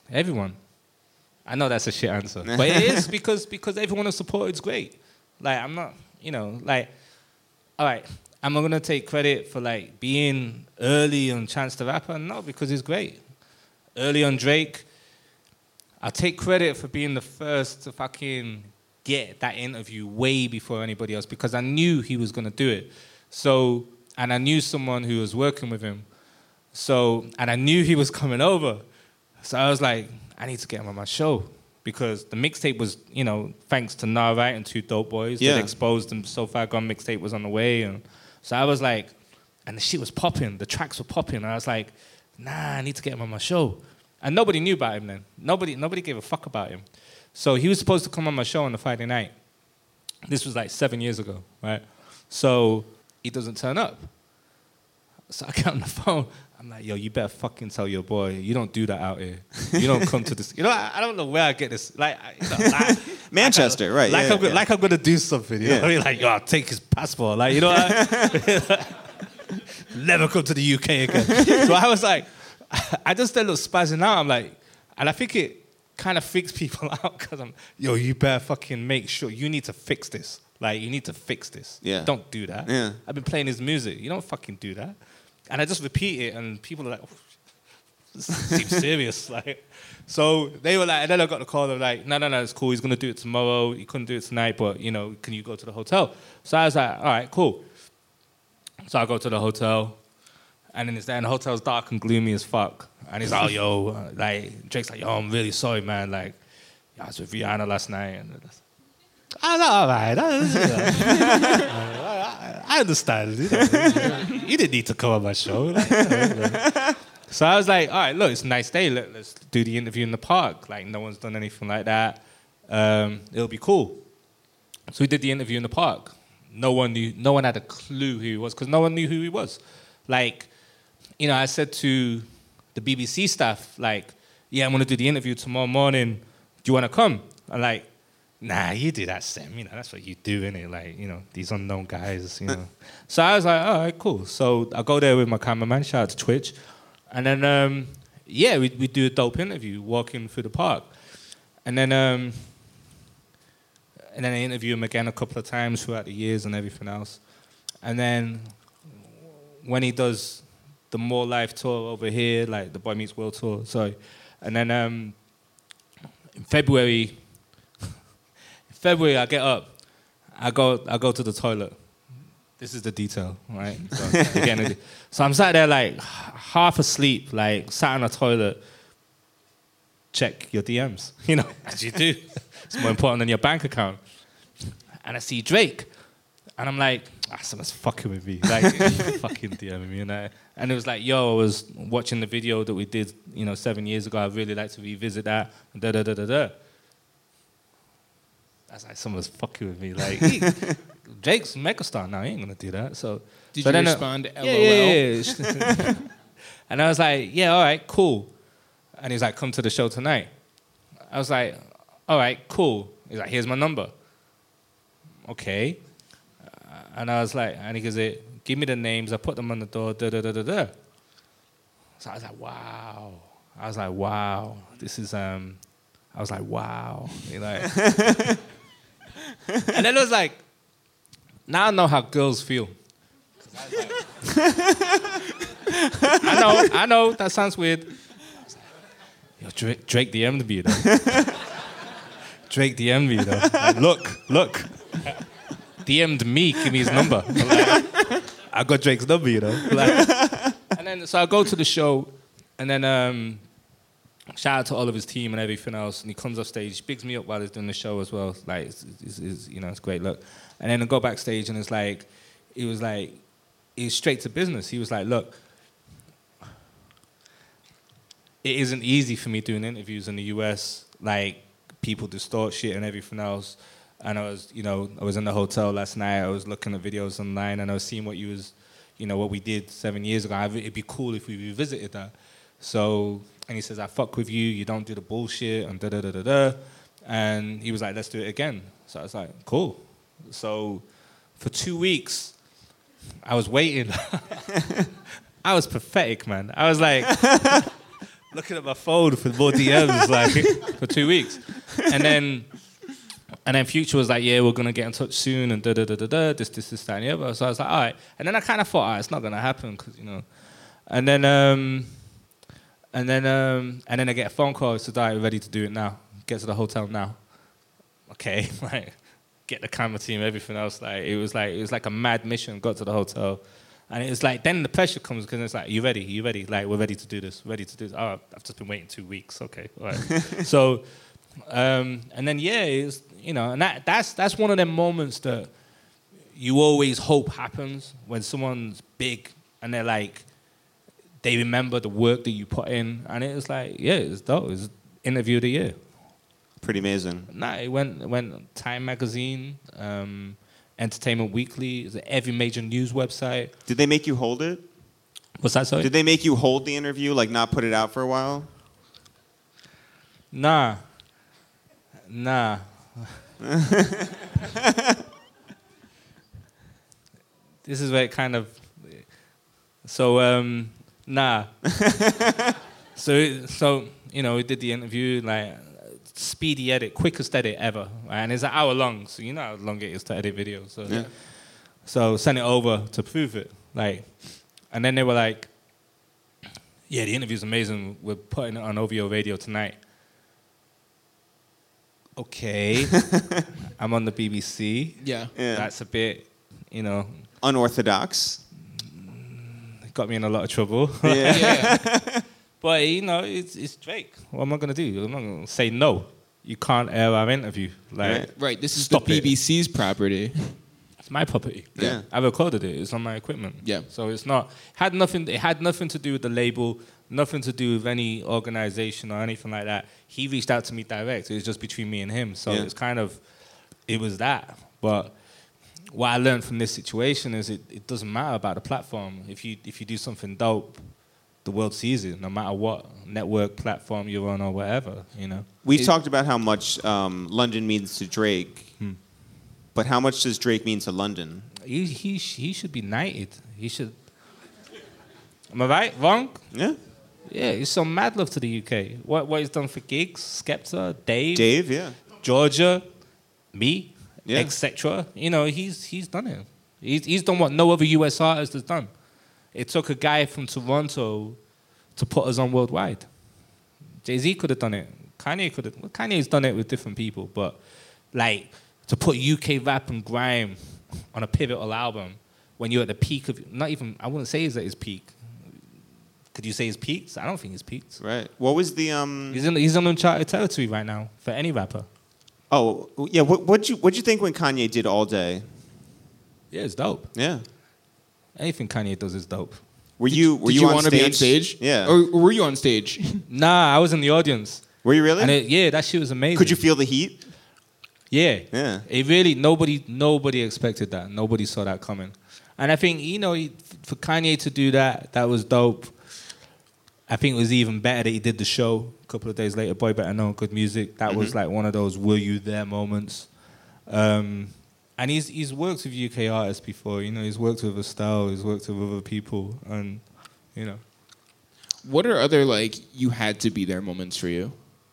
Everyone. I know that's a shit answer, but it is because because everyone who supported is great. Like I'm not, you know, like, all right, am I gonna take credit for like being early on Chance the Rapper? No, because he's great. Early on Drake, I'll take credit for being the first to fucking get that interview way before anybody else because I knew he was gonna do it. So, and I knew someone who was working with him. So, and I knew he was coming over. So I was like, I need to get him on my show because the mixtape was, you know, thanks to Nah Right and Two Dope Boys Yeah. that exposed him. So Far Gone mixtape was on the way. And so I was like, and the shit was popping. The tracks were popping. And I was like, nah, I need to get him on my show. And nobody knew about him then. Nobody, nobody gave a fuck about him. So he was supposed to come on my show on the Friday night. This was like seven years ago, right? So he doesn't turn up. So I get on the phone. I'm like, yo, you better fucking tell your boy, you don't do that out here. You don't come to this. You know, I, I don't know where I get this. Like, I- you know, like Manchester, right? like, yeah, I'm, go- yeah. like I'm gonna do something. You know Yeah. what I mean? Like, yo, I'll take his passport. Like, you know, I, never come to the U K again. So I was like, I just started spazzing out. I'm like, and I think it kind of freaks people out because I'm, yo, you better fucking make sure you need to fix this. Like, you need to fix this. Yeah. Don't do that. Yeah. I've been playing his music. You don't fucking do that. And I just repeat it, and people are like, oh, this seems serious. Like, so they were like, and then I got the call. They're like, no, no, no, it's cool. He's gonna do it tomorrow. He couldn't do it tonight, but you know, can you go to the hotel? So I was like, all right, cool. So I go to the hotel, and then it's there, and the hotel's dark and gloomy as fuck. And he's like, oh, yo, uh, like Drake's like, yo, I'm really sorry, man. Like, I was with Rihanna last night, and I was like, all right. I, I understand. You, know, you didn't need to come on my show. Like, you know. So I was like, all right, look, it's a nice day. Let, let's do the interview in the park. Like, no one's done anything like that. Um, it'll be cool. So we did the interview in the park. No one knew. No one had a clue who he was because no one knew who he was. Like, you know, I said to the B B C staff, like, yeah, I'm going to do the interview tomorrow morning. Do you want to come? I'm like, nah, you do that, Sam. You know, that's what you do, innit? Like, you know, these unknown guys, you know. So I was like, all right, cool. So I go there with my cameraman, shout out to Twitch. And then, um, yeah, we we do a dope interview, walking through the park. And then, um, and then I interview him again a couple of times throughout the years and everything else. And then when he does the More Life tour over here, like the Boy Meets World tour, sorry. And then um, in February, February, I get up, I go, I go to the toilet. This is the detail, right? So, again, so I'm sat there like half asleep, like sat on the toilet. Check your D Ms, you know, as you do. It's more important than your bank account. And I see Drake, and I'm like, ah, someone's fucking with me, like fucking DMing me, and I, and it was like, yo, I was watching the video that we did, you know, seven years ago. I'd really like to revisit that. Da da da da da. That's like someone's fucking with me. Like, he, Drake's megastar now. He ain't gonna do that. So Did so you then, uh, respond to yeah, LOL? yeah, yeah. And I was like, yeah, all right, cool. And he's like, come to the show tonight. I was like, all right, cool. He's like, here's my number. Okay. Uh, and I was like, and he goes, give me the names. I put them on the door. Da da da da da. So I was like, wow. I was like, wow. This is um. I was like, wow. You know? And then it was like, now I know how girls feel. I, was like, I know, I know, that sounds weird. Yo, Drake, Drake D M'd me, you know. Drake D M'd me, you know. Like, look, look. D M'd me, give me his number. I'm like, I got Drake's number, you know. Like, and then, so I go to the show, and then, um, shout out to all of his team and everything else. And he comes off stage, bigs me up while he's doing the show as well. Like, it's, it's, it's, you know, it's great look. And then I go backstage, and it's like, he was like, he was straight to business. He was like, look, it isn't easy for me doing interviews in the U S. Like, people distort shit and everything else. And I was, you know, I was in the hotel last night. I was looking at videos online, and I was seeing what you was, you know, what we did seven years ago. It'd be cool if we revisited that. So, and he says, I fuck with you. You don't do the bullshit and da da da da da. And he was like, let's do it again. So I was like, cool. So for two weeks, I was waiting. I was pathetic, man. I was like, looking at my phone for more D Ms like for two weeks, and then and then Future was like, yeah, we're gonna get in touch soon, and da da da da da, this this this that and the other. So I was like, all right, and then I kind of thought, all right, it's not gonna happen because you know, and then um, and then um, and then I get a phone call. So we're ready to do it now. Get to the hotel now. Okay, like get the camera team, everything else. Like it was like it was like a mad mission. Got to the hotel. And it's like, then the pressure comes because it's like, you ready? You ready? Like, we're ready to do this. Ready to do this. Oh, I've just been waiting two weeks. Okay, all right. So, um, and then, yeah, it's, you know, and that, that's that's one of them moments that you always hope happens when someone's big and they're like, they remember the work that you put in. And it was like, yeah, it's dope. It's interview of the year. Pretty amazing. Nah, it went, it went Time Magazine, um, Entertainment Weekly, is every major news website. Did they make you hold it? What's that, sorry? Did they make you hold the interview, like not put it out for a while? Nah. Nah. This is where it kind of... So, um, nah. so, so, you know, we did the interview, like... speedy edit, quickest edit ever, right? And it's an hour long, so you know how long it is to edit videos. So, yeah. so send it over to prove it, like, and then they were like, "Yeah, the interview's amazing. We're putting it on O V O Radio tonight." Okay, I'm on the B B C. Yeah. Yeah. That's a bit, you know, Unorthodox. it got me in a lot of trouble. Yeah. Yeah. But, you know, it's, it's Drake. What am I going to do? I'm not going to say no. You can't air our interview. Like, Right. Right. This is Stop the it. B B C's property. It's my property. Yeah. I recorded it. It's on my equipment. Yeah. So it's not had nothing. It had nothing to do with the label. Nothing to do with any organization or anything like that. He reached out to me direct. It was just between me and him. So Yeah. it's kind of, it was that. But what I learned from this situation is it, it doesn't matter about the platform. If you if you do something dope, the world sees it, no matter what network platform you're on or whatever, you know. We It- talked about how much um, London means to Drake, Hmm. but how much does Drake mean to London? He he sh- he should be knighted. He should. Am I right? Wrong? Yeah. Yeah, he's so mad love to the U K. What what he's done for gigs, Skepta, Dave, Dave, yeah. Georgia, me, Yeah. et cetera. You know, he's he's done it. He's he's done what no other U S artist has done. It took a guy from Toronto to put us on worldwide. Jay-Z could have done it. Kanye could have. Well, Kanye's done it with different people, but like to put U K rap and grime on a pivotal album when you're at the peak of, not even, I wouldn't say he's at his peak. Could you say he's peaked? I don't think he's peaked. Right. What was the um? He's in he's in uncharted territory right now for any rapper. Oh, yeah. What what'd you what'd you think when Kanye did All Day? Yeah, it's dope. Yeah. Anything Kanye does is dope. Were you were Did you, you on want to be on stage? Yeah. Or, or were you on stage? Nah, I was in the audience. Were you really? And it, yeah, that shit was amazing. Could you feel the heat? Yeah. Yeah. It really, nobody nobody expected that. Nobody saw that coming. And I think, you know, he, for Kanye to do that, that was dope. I think it was even better that he did the show a couple of days later. Boy Better Know, good music. That was like one of those were you there moments. Um, and he's he's worked with U K artists before. You know, he's worked with Estelle. He's worked with other people. And, you know. What are other, like, you had to be there moments for you?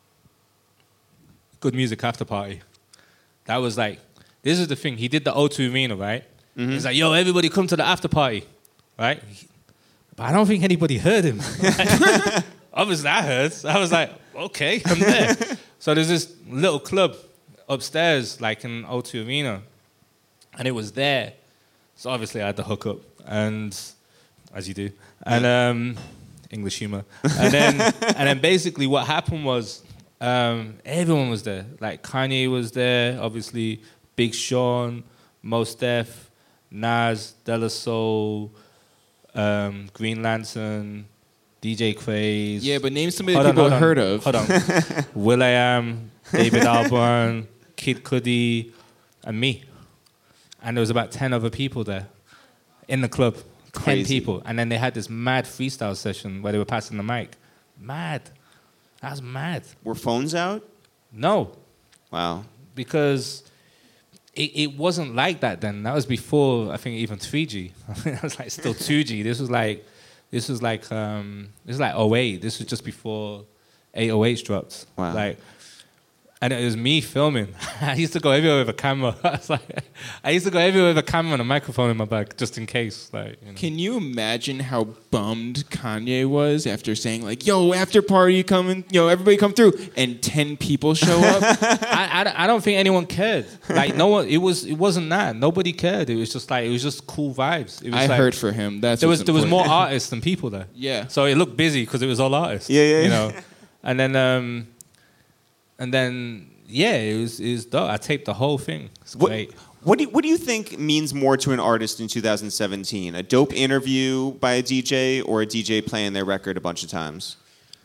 Good music after party. That was like, this is the thing. He did the O two Arena, right? He's like, yo, everybody come to the after party, right? But I don't think anybody heard him. Obviously, I heard. So I was like, okay, I'm there. So there's this little club upstairs, like in O two Arena, and it was there. So obviously, I had to hook up, and as you do, and um, English humor, and then and then basically what happened was um, everyone was there. Like Kanye was there, obviously, Big Sean, Mos Def, Nas, De La Soul, um, Green Lantern, D J Craze. Yeah, but name somebody Hold that on, people hold heard on, of. Hold on. will.i.am, David Albarn, Kid Cudi, and me. And there was about ten other people there in the club. ten Crazy. people. And then they had this mad freestyle session where they were passing the mic. Mad. That was mad. Were phones out? No, Wow. because it, it wasn't like that then. That was before, I think, even three G. I think that was like still two G. This was like, This was like um, this was like oh eight. This was just before eight oh eight dropped. Wow. Like, and it was me filming. I used to go everywhere with a camera. I was like, I used to go everywhere with a camera and a microphone in my bag just in case. Like, you know. Can you imagine how bummed Kanye was after saying like, "Yo, after party coming, yo, everybody come through," and ten people show up? I, I, I don't think anyone cared. Like no one. It was it wasn't that. Nobody cared. It was just like it was just cool vibes. It was I like, heard for him. That's there was what's there was more important. artists than people there. Yeah. So it looked busy because it was all artists. Yeah, yeah, You yeah. know, and then um, and then yeah, it was it was dope. I taped the whole thing. It's What, great. what, do you, what do you think means more to an artist in two thousand seventeen? A dope interview by a D J or a D J playing their record a bunch of times?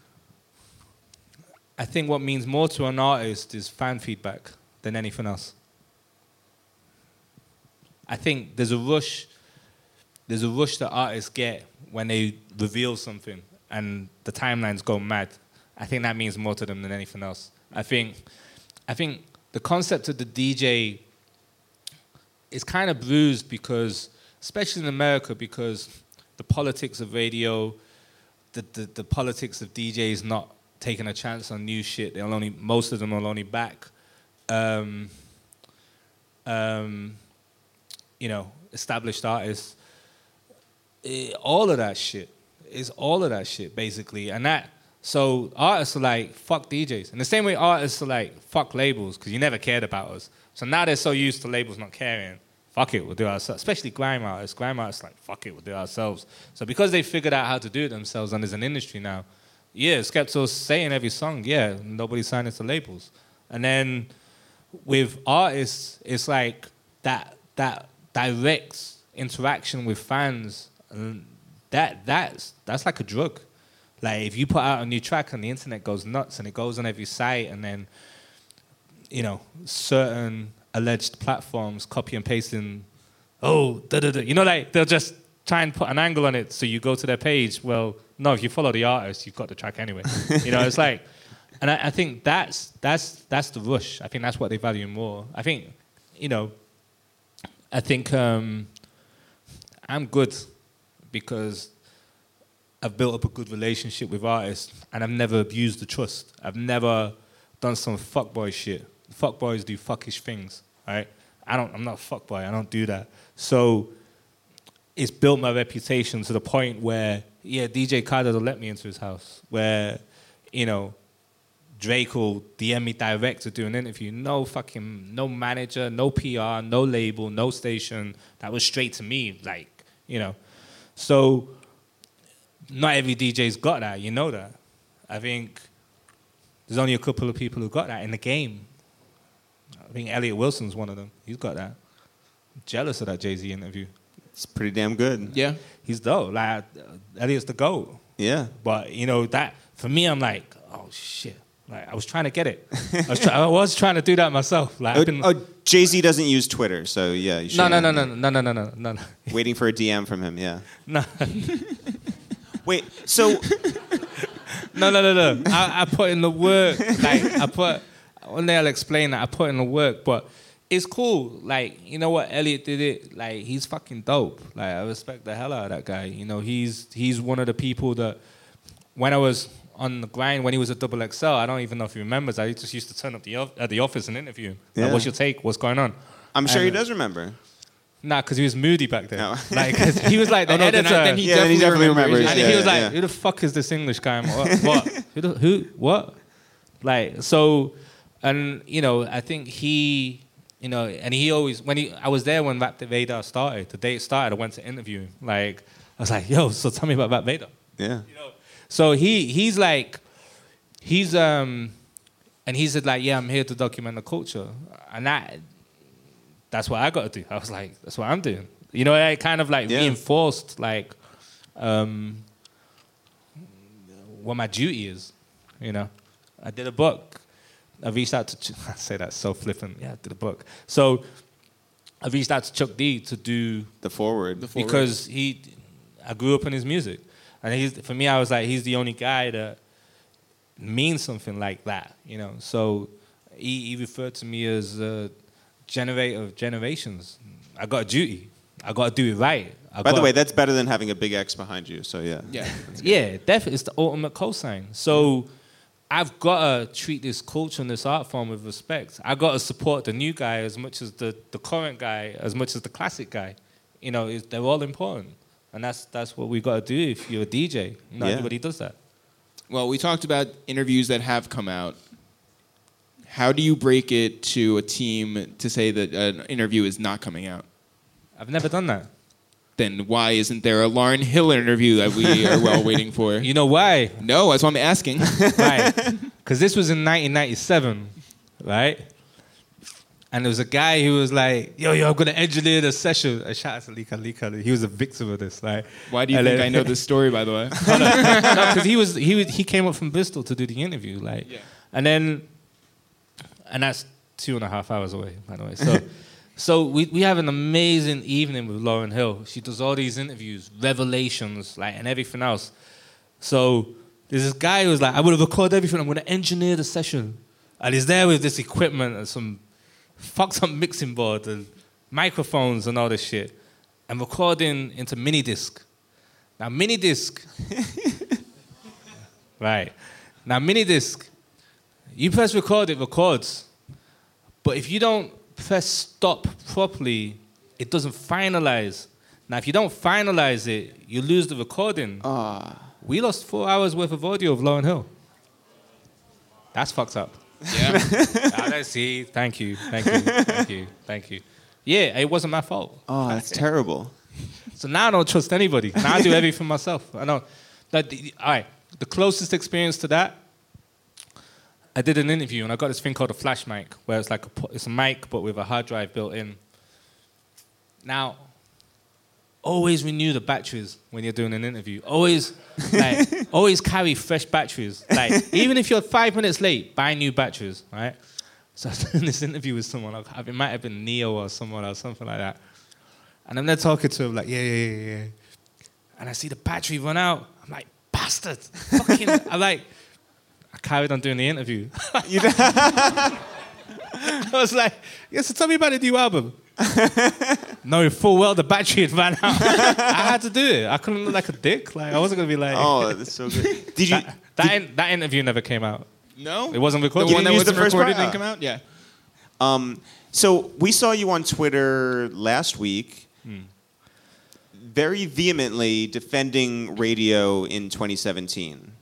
I think what means more to an artist is fan feedback than anything else. I think there's a rush. There's a rush that artists get when they reveal something and the timelines go mad. I think that means more to them than anything else. I think, I think the concept of the D J is kind of bruised because, especially in America, because the politics of radio, the the, the politics of D Js not taking a chance on new shit. They'll only most of them will only back, um, um, you know, established artists. Eh, all of that shit is all of that shit basically, and that. So artists are like, fuck D Js. In the same way artists are like, fuck labels, because you never cared about us. So now they're so used to labels not caring, fuck it, we'll do it ourselves. Especially grime artists. Grime artists like, fuck it, we'll do it ourselves. So because they figured out how to do it themselves and there's an industry now, yeah, Skepto's saying every song, yeah, nobody's signing to labels. And then with artists, it's like that that direct interaction with fans, and that that's that's like a drug. Like, if you put out a new track and the internet goes nuts and it goes on every site, and then, you know, certain alleged platforms copy and pasting, oh, da da da. You know, like, they'll just try and put an angle on it so you go to their page. Well, no, if you follow the artist, you've got the track anyway. You know, it's like, and I, I think that's that's that's the rush. I think that's what they value more. I think, you know, I think um, I'm good because I've built up a good relationship with artists, and I've never abused the trust. I've never done some fuckboy shit. Fuckboys do fuckish things, right? I don't. I'm not a fuckboy. I don't do that. So it's built my reputation to the point where, yeah, D J Khaled will let me into his house. Where, you know, Drake will D M me direct to do an interview. No fucking, no manager, no P R, no label, no station. That was straight to me, like, you know. So not every D J's got that, you know that. I think there's only a couple of people who got that in the game. I think Elliot Wilson's one of them. He's got that. I'm jealous of that Jay-Z interview. It's pretty damn good. Yeah. He's dope. Like, uh, Elliot's the GOAT. Yeah. But, you know, that, for me, I'm like, oh, shit. Like, I was trying to get it. I was, try- I was trying to do that myself. Like, I've been... Oh, oh, Jay-Z doesn't use Twitter, so yeah. You no, no, shouldn't- no, no, no, no, no, no, no, no. Waiting for a D M from him, yeah. No, Wait, so no, no, no, no. I, I put in the work. Like, I put, one day I'll explain that. I put in the work, but it's cool. Like, you know what? Elliot did it. Like, he's fucking dope. Like, I respect the hell out of that guy. You know, he's he's one of the people that, when I was on the grind, when he was at Double X L, I don't even know if he remembers. I just used to turn up the of- at the office and interview him. Like, Yeah. what's your take? What's going on? I'm sure he And, uh, does remember. Nah, because he was moody back then. No. Like, 'cause he was like the Oh, no, then, editor. I, then he Yeah, then definitely, he definitely remembers. remembers, And yeah. he was like, "Who the fuck is this English guy? What? what? Who, the, who? What?" Like, so, and you know, I think he, you know, and he always when he, I was there when Rap Vader started. The day it started, I went to interview him. Like, I was like, "Yo, so tell me about Rap Vader." Yeah. You know, so he he's like, he's um, and he said like, "Yeah, I'm here to document the culture," and that, that's what I got to do. I was like, "That's what I'm doing." You know, I kind of like Yeah. reinforced like um, what my duty is. You know, I did a book. I reached out to Ch- I say that so flippant. Yeah, I did a book. So I reached out to Chuck D to do The forward. because he, I grew up in his music, and he's for me. I was like, he's the only guy that means something like that. You know, so he, he referred to me as a generator of generations. I got a duty. I got to do it right. I By the gotta- way, that's better than having a big X behind you. So yeah. Yeah. yeah, definitely, it's the ultimate cosign. So I've got to treat this culture and this art form with respect. I got to support the new guy as much as the, the current guy, as much as the classic guy. You know, it's, they're all important. And that's that's what we got to do if you're a D J. Not Yeah. everybody does that. Well, we talked about interviews that have come out. How do you break it to a team to say that an interview is not coming out? I've never done that. Then why isn't there a Lauryn Hill interview that we are well waiting for? You know why? No, that's what I'm asking. Right. Because this was in nineteen ninety-seven, right? And there was a guy who was like, yo, yo, I'm going to engineer the session. A shout out to Lika Lika. He was a victim of this. Like, Why do you and think then- I know this story, by the way? No, because he was he was- he came up from Bristol to do the interview, like, Yeah. and then, and that's two and a half hours away, by the way. So, so we we have an amazing evening with Lauryn Hill. She does all these interviews, revelations, like, and everything else. So there's this guy who's like, I'm gonna record everything. I'm gonna engineer the session, and he's there with this equipment and some fucked up mixing board and microphones and all this shit, and recording into mini disc. Now mini disc. Right. Now, mini disc, you press record, it records. But if you don't press stop properly, it doesn't finalize. Now, if you don't finalize it, you lose the recording. We lost four hours worth of audio of Lauryn Hill. That's fucked up. Yeah. Ah, let's see. Thank you. Thank you. Thank you. Thank you. Yeah, it wasn't my fault. Oh, that's terrible. So now I don't trust anybody. Now I do everything myself. I know. That the, all right. The closest experience to that, I did an interview and I got this thing called a flash mic, where it's like a, pu- it's a mic but with a hard drive built in. Now, always renew the batteries when you're doing an interview. Always, like, always carry fresh batteries. Like, even if you're five minutes late, buy new batteries, right? So I was doing this interview with someone. like, It might have been Neo or someone or something like that. And I'm there talking to him like, yeah, yeah, yeah, yeah. And I see the battery run out. I'm like, bastard. Fucking, I'm like, I carried on doing the interview. I was like, yeah, so tell me about the new album. Knowing full well the battery had ran out. I had to do it. I couldn't look like a dick. Like, I wasn't going to be like... Oh, that's so good. Did you? that, that, in, that interview never came out. No? It wasn't The recorded. one that use the wasn't first recorded part? didn't come out? Yeah. Um, so we saw you on Twitter last week, very vehemently defending radio in twenty seventeen.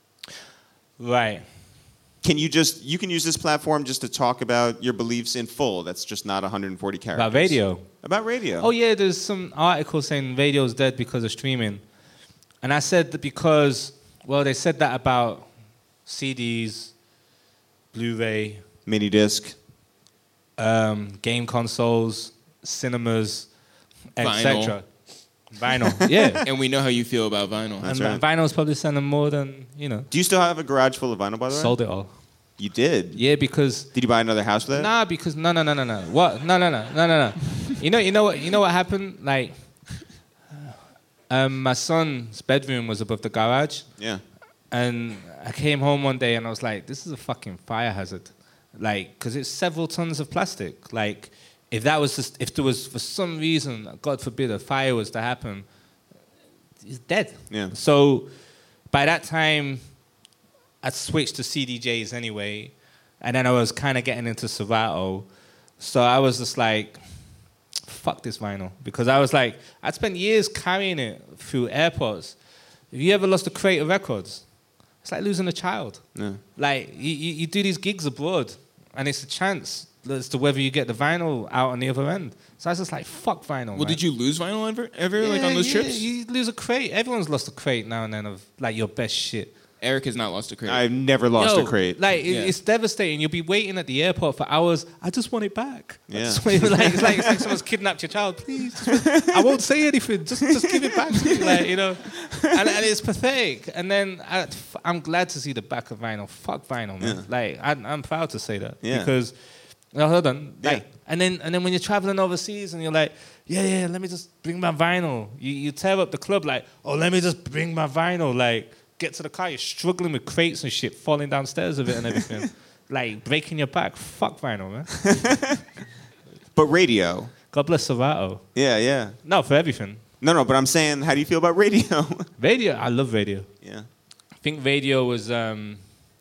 Right. Can you just you can use this platform just to talk about your beliefs in full? That's just not one hundred forty characters. About radio. About radio. Oh, yeah, there's some article saying radio's dead because of streaming. And I said that because, well, they said that about C Ds, Blu-ray, Mini disc. um, game consoles, cinemas, et cetera. Vinyl, yeah. And we know how you feel about vinyl. That's and right. vinyl's probably selling more than, you know, Do you still have a garage full of vinyl, by the way? sold it all. You did. Yeah, because Did you buy another house for that? nah, because no, no, no, no, no. What? No, no, no, no, no, no. You know, you know what? You know what happened? Like, um, my son's bedroom was above the garage, Yeah. and I came home one day and I was like, "This is a fucking fire hazard," like, because it's several tons of plastic. Like, if that was just, if there was for some reason, God forbid, a fire was to happen, it's dead. Yeah. So by that time, I'd switched to C D Js anyway, and then I was kind of getting into Serato. So I was just like, fuck this vinyl. Because I was like, I'd spent years carrying it through airports. Have you ever lost a crate of records? It's like losing a child. Yeah. Like, you, you, you do these gigs abroad, and it's a chance as to whether you get the vinyl out on the other end. So I was just like, fuck vinyl, Well, man. did you lose vinyl ever, ever like on those yeah, trips? You lose a crate. Everyone's lost a crate now and then of like your best shit. Eric has not lost a crate. I've never lost Yo, a crate. Like it- Yeah. it's devastating. You'll be waiting at the airport for hours. I just want it back. I Yeah. just want it- like, it's, like, it's like someone's kidnapped your child. Please, just, I won't say anything. Just, just give it back to me. Like, you know, and, and it's pathetic. And then I, I'm glad to see the back of vinyl. Fuck vinyl, man. Yeah. Like I, I'm proud to say that Yeah. because. No, hold on. Like, Yeah. and then and then when you're traveling overseas and you're like, yeah, yeah, let me just bring my vinyl. You you tear up the club like, oh, let me just bring my vinyl. Like, get to the car, you're struggling with crates and shit, falling downstairs of it and everything, like breaking your back. Fuck vinyl, man. But radio. God bless Serato. Yeah, yeah. No, for everything. No, no, but I'm saying, how do you feel about radio? Radio, I love radio. Yeah. I think radio was. Um,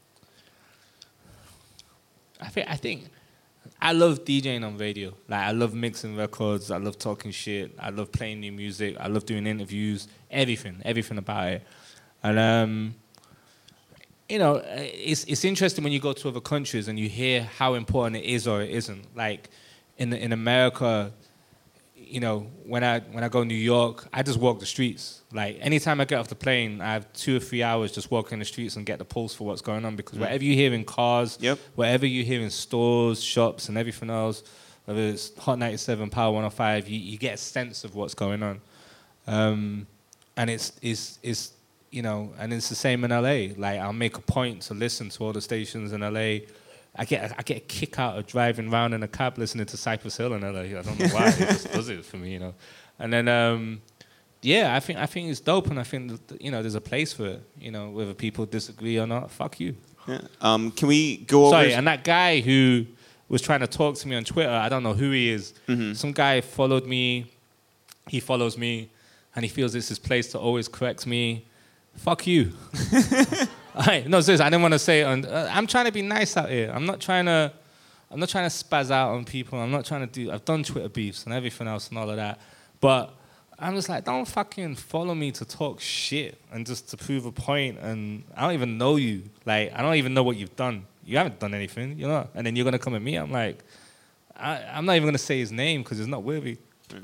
I think I think I love DJing on radio. Like I love mixing records. I love talking shit. I love playing new music. I love doing interviews. Everything, everything about it. And um, you know, it's it's interesting when you go to other countries and you hear how important it is or it isn't. Like in in America. You know, when I when I go to New York, I just walk the streets. Like anytime I get off the plane, I have two or three hours just walking the streets and get the pulse for what's going on. Because Mm. whatever you hear in cars, Yep. whatever you hear in stores, shops, and everything else, whether it's Hot ninety-seven, Power one oh five, you, you get a sense of what's going on. Um, and it's it's it's you know, and it's the same in L A. Like I'll make a point to listen to all the stations in L A. I get I get a kick out of driving around in a cab listening to Cypress Hill in L A. I don't know why. It just does it for me, you know. And then um, yeah, I think I think it's dope, and I think that, you know there's a place for it. You know, whether people disagree or not, fuck you. Yeah. Um, can we go over? Sorry, and that guy who was trying to talk to me on Twitter, I don't know who he is. Mm-hmm. Some guy followed me. He follows me, and he feels it's his place to always correct me. Fuck you. Right, no, seriously, I didn't want to say it. On, uh, I'm trying to be nice out here. I'm not trying to. I'm not trying to spaz out on people. I'm not trying to do. I've done Twitter beefs and everything else and all of that, but I'm just like, don't fucking follow me to talk shit and just to prove a point. And I don't even know you. Like, I don't even know what you've done. You haven't done anything, you know. And then you're gonna come at me. I'm like, I, I'm not even gonna say his name because it's not worthy.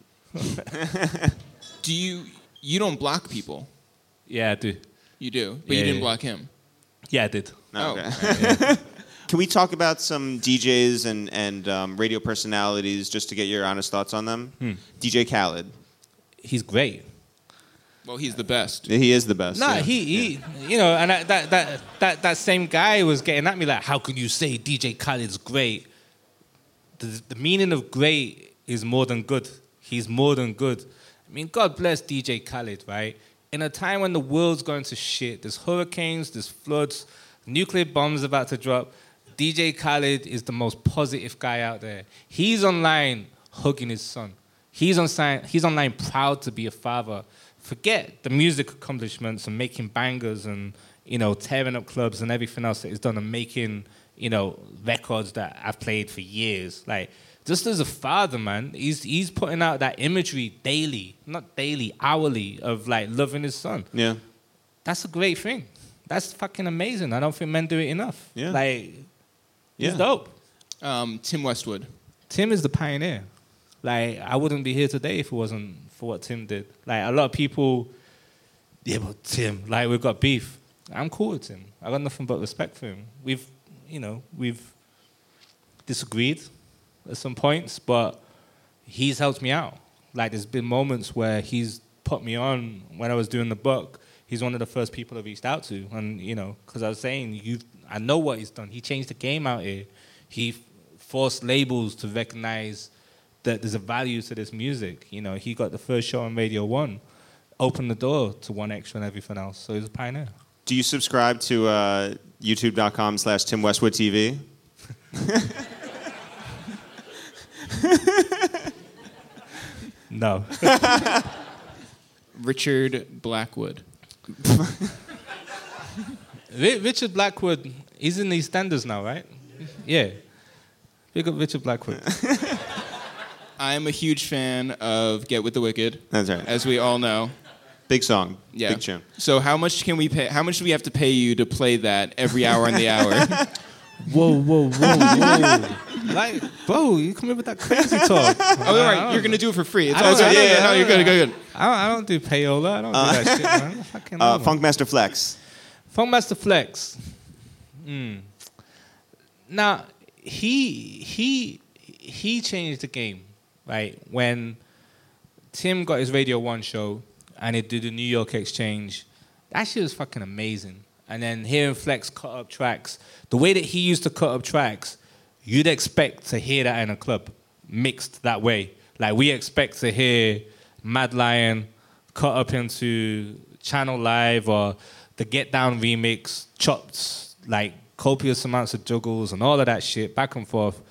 Do you you don't block people? Yeah, I do. You do, but Yeah, you didn't yeah. block him. Yeah, I did. No, Oh. okay. Can we talk about some D Js and and um, radio personalities just to get your honest thoughts on them? Hmm. D J Khaled. He's great. Well, he's the best. He is the best. Nah, yeah. he, he you know, and I, that, that, that, that same guy was getting at me like, how can you say D J Khaled's great? The, the meaning of great is more than good. He's more than good. I mean, God bless D J Khaled, right? In a time when the world's going to shit, there's hurricanes, there's floods, nuclear bombs about to drop, D J Khaled is the most positive guy out there. He's online hugging his son. He's on he's online proud to be a father. Forget the music accomplishments and making bangers and, you know, tearing up clubs and everything else that he's done and making, you know, records that I've played for years. Like, just as a father, man, he's he's putting out that imagery daily, not daily, hourly, of like loving his son. Yeah. That's a great thing. That's fucking amazing. I don't think men do it enough. Yeah. Like, Yeah. he's dope. Um, Tim Westwood. Tim is the pioneer. Like, I wouldn't be here today if it wasn't for what Tim did. Like, a lot of people, yeah, but Tim, like, we've got beef. I'm cool with Tim. I got nothing but respect for him. We've, you know, we've disagreed at some points, but he's helped me out. Like, there's been moments where he's put me on when I was doing the book. He's one of the first people I reached out to. And, you know, because I was saying, you, I know what he's done. He changed the game out here. He f- forced labels to recognize that there's a value to this music. You know, he got the first show on Radio One, opened the door to One Extra and everything else. So he's a pioneer. Do you subscribe to uh, youtube.com slash Tim Westwood TV? No. Richard Blackwood. Ri- Richard Blackwood, he's in these standards now, right? Yeah. Big up Richard Blackwood. I am a huge fan of Get With the Wicked, That's right. as we all know. Big song. Yeah. Big tune. So how much can we pay? How much do we have to pay you to play that every hour in the hour? Whoa, whoa, whoa, whoa. Like, bro, you come in with that crazy talk. Oh, all right. You're gonna do it for free. It's I all don't- good. I Yeah, don't- yeah, no, I you're good. don't- Good, good. I don't, I don't do payola. I don't do that shit, man. Fucking Uh, no, man. Funkmaster Flex. Funkmaster Flex. Mm. Now, he he he changed the game, right? When Tim got his Radio One show and he did the New York Exchange, that shit was fucking amazing. And then hearing Flex cut up tracks, the way that he used to cut up tracks, you'd expect to hear that in a club, mixed that way. Like, we expect to hear Mad Lion cut up into Channel Live or the Get Down remix, chopped, like, copious amounts of juggles and all of that shit, back and forth.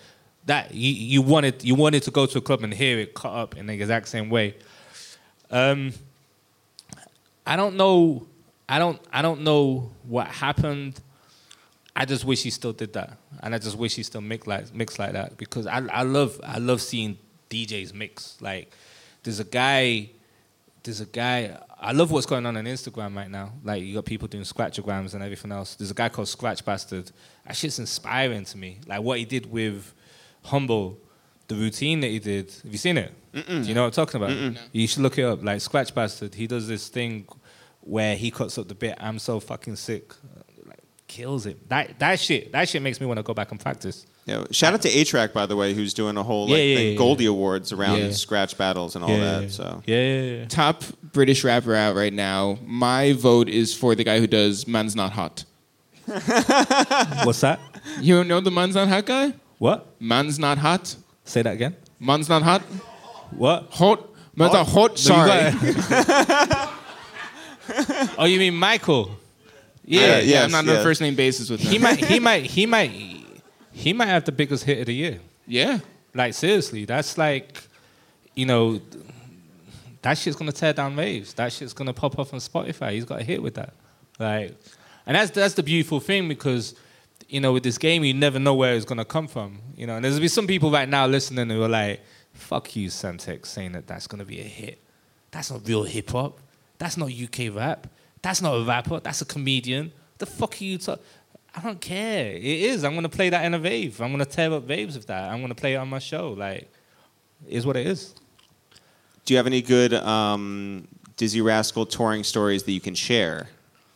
that you, you wanted you wanted to go to a club and hear it cut up in the exact same way. Um, I don't know. I don't. I don't know what happened. I just wish he still did that, and I just wish he still mix like mix like that because I I love I love seeing D Js mix. Like there's a guy, there's a guy. I love what's going on on Instagram right now. Like you got people doing scratchograms and everything else. There's a guy called Scratch Bastard. That shit's inspiring to me. Like what he did with Humble, the routine that he did. Have you seen it? Mm-mm. Do you know what I'm talking about? No. You should look it up. Like Scratch Bastard, he does this thing where he cuts up the bit. I'm so fucking sick. Like kills it. That that shit. That shit makes me want to go back and practice. Yeah, shout out to A-Track, by the way, who's doing a whole like Yeah, yeah, thing, yeah, Goldie yeah. Awards around Yeah. scratch battles and all Yeah, that. So Yeah, yeah, yeah. Top British rapper out right now. My vote is for the guy who does Man's Not Hot. What's that? You don't know the Man's Not Hot guy? What? Man's Not Hot? Say that again. Man's Not Hot? What? Hot? Man's Not Hot? No, you Sorry. got it. Oh, you mean Michael? Yeah, Yeah, yeah, yes, I'm not on a yes. first name basis with him. He might. He might. He might. He might have the biggest hit of the year. Yeah. Like seriously, that's like, you know, that shit's gonna tear down raves. That shit's gonna pop up on Spotify. He's got a hit with that. Like, and that's that's the beautiful thing because, you know, with this game, you never know where it's gonna come from. You know, and there's gonna be some people right now listening who are like, "Fuck you, Semtex," saying that that's gonna be a hit. That's not real hip hop. That's not U K rap. That's not a rapper. That's a comedian. The fuck are you talking? I don't care. It is. I'm gonna play that in a rave. I'm gonna tear up raves with that. I'm gonna play it on my show. Like, it is what it is. do you have any good um, Dizzy Rascal touring stories that you can share?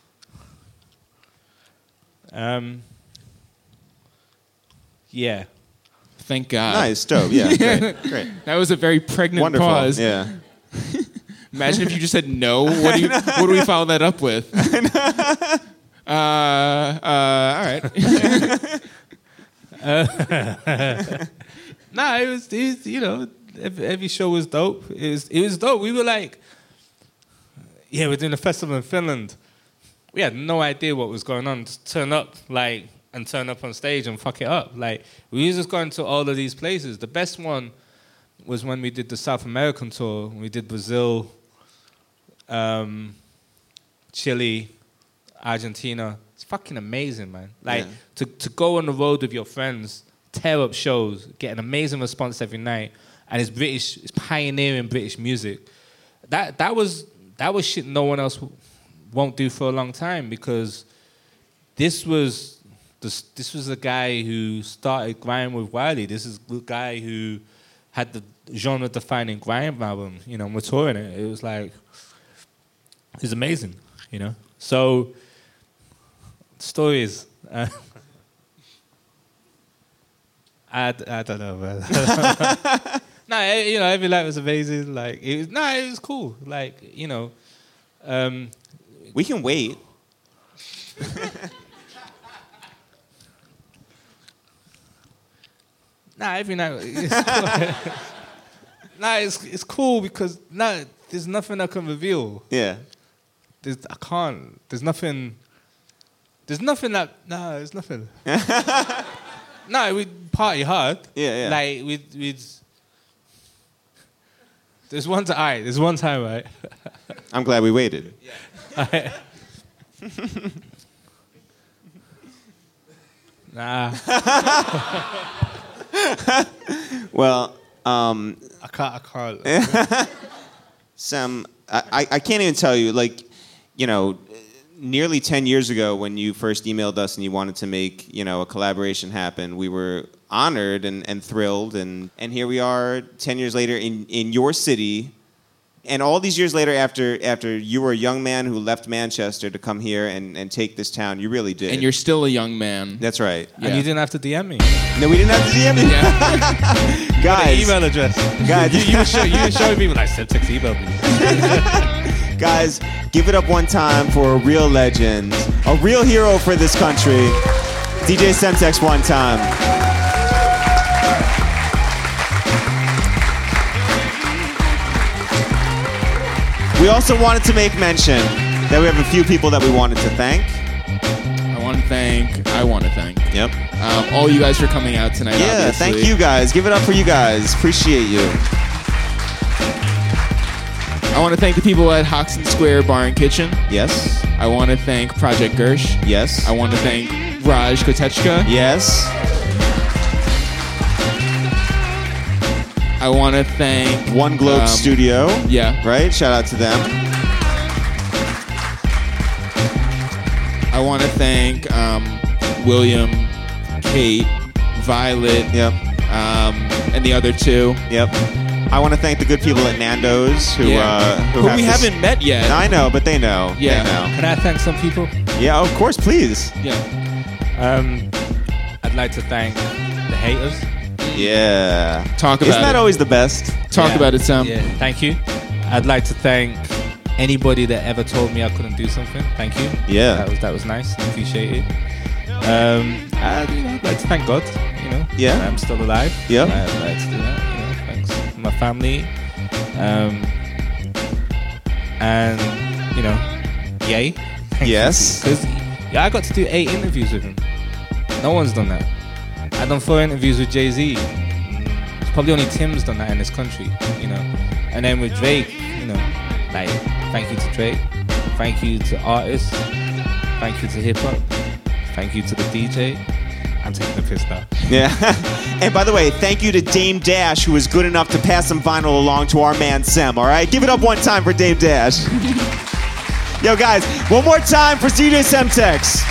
Um. Yeah. Thank God. Nice, dope, yeah, great, great. That was a very pregnant Wonderful, pause. yeah. Imagine if you just said no. What do you? What do we follow that up with? uh, uh, all right. Nah, it was, it was. You know, every, every show was dope. It was. It was dope. We were like, yeah, we're doing a festival in Finland. We had no idea what was going on. Just turn up, like, and turn up on stage and fuck it up. Like, we were just going to all of these places. The best one was when we did the South American tour. We did Brazil, um, Chile, Argentina. It's fucking amazing, man. Like, Yeah. to, to go on the road with your friends, tear up shows, get an amazing response every night, and it's British, it's pioneering British music. That that was that was shit no one else w- won't do for a long time because this was this this was the guy who started grime with Wiley. This is the guy who had the genre-defining grime album. You know, and we're touring it. It was like it was amazing. You know, so stories. Uh, I, I don't know, man. No, you know, every night was amazing. Like, it was, no, it was cool. Like, you know, um, We can wait. nah, every night. It's, nah, it's it's cool because nah, there's nothing I can reveal. Yeah. There's, I can't. There's nothing. There's nothing that. Nah, there's nothing. No, we party hard. Yeah, yeah. Like we we. There's one time. All right, there's one time, right? I'm glad we waited. Nah, Well, um, I can't. I can't. Sam, I, I I can't even tell you, like, you know, nearly ten years ago when you first emailed us and you wanted to make, you know, a collaboration happen, we were honored and, and thrilled. And, and here we are ten years later in, in your city. And all these years later, after after you were a young man who left Manchester to come here and, and take this town, you really did. And you're still a young man. That's right. And Yeah. you didn't have to D M me. No, we didn't have to D M you. Guys, Email address. guys, You, you were show, you were showing people like Semtex email me. Guys, give it up one time for a real legend, a real hero for this country, D J Semtex one time. We also wanted to make mention that we have a few people that we wanted to thank. I want to thank. I want to thank. Yep. Um, all you guys for coming out tonight. Yeah, obviously. thank you guys. Give it up for you guys. Appreciate you. I want to thank the people at Hoxton Square Bar and Kitchen. Yes. I want to thank Project Gersh. Yes. I want to thank Raj Kotechka. Yes. I want to thank One Globe um, Studio. Yeah. Right? Shout out to them. I want to thank um, William, Kate, Violet, Yep. um, and the other two. Yep. I want to thank the good people at Nando's who Yeah. uh, who, Who have we this- haven't met yet. I know, but they know. Yeah. They know. Can I thank some people? Yeah, of course, please. Yeah. Um, I'd like to thank the haters. Yeah. Talk about Isn't that it. always the best? Talk Yeah. about it, Sam. Yeah, thank you. I'd like to thank anybody that ever told me I couldn't do something. Thank you. Yeah. That was that was nice. I appreciate it. Um, I'd, you know, I'd like to thank God. You know, Yeah. I'm still alive. Yeah. I'd like to do that. You know, thanks to my family. Um, and you know, yay. Yes. Because yeah, I got to do eight interviews with him. No one's done that. I done four interviews with Jay-Z. Mm, It's probably only Tim's done that in this country, you know. And then with Drake, you know, like, thank you to Drake. Thank you to artists. Thank you to hip hop. Thank you to the D J. I'm taking the piss now. Yeah. And by the way, thank you to Dame Dash, who was good enough to pass some vinyl along to our man Sem, all right? Give it up one time for Dame Dash. Yo, guys, one more time for C J Semtex.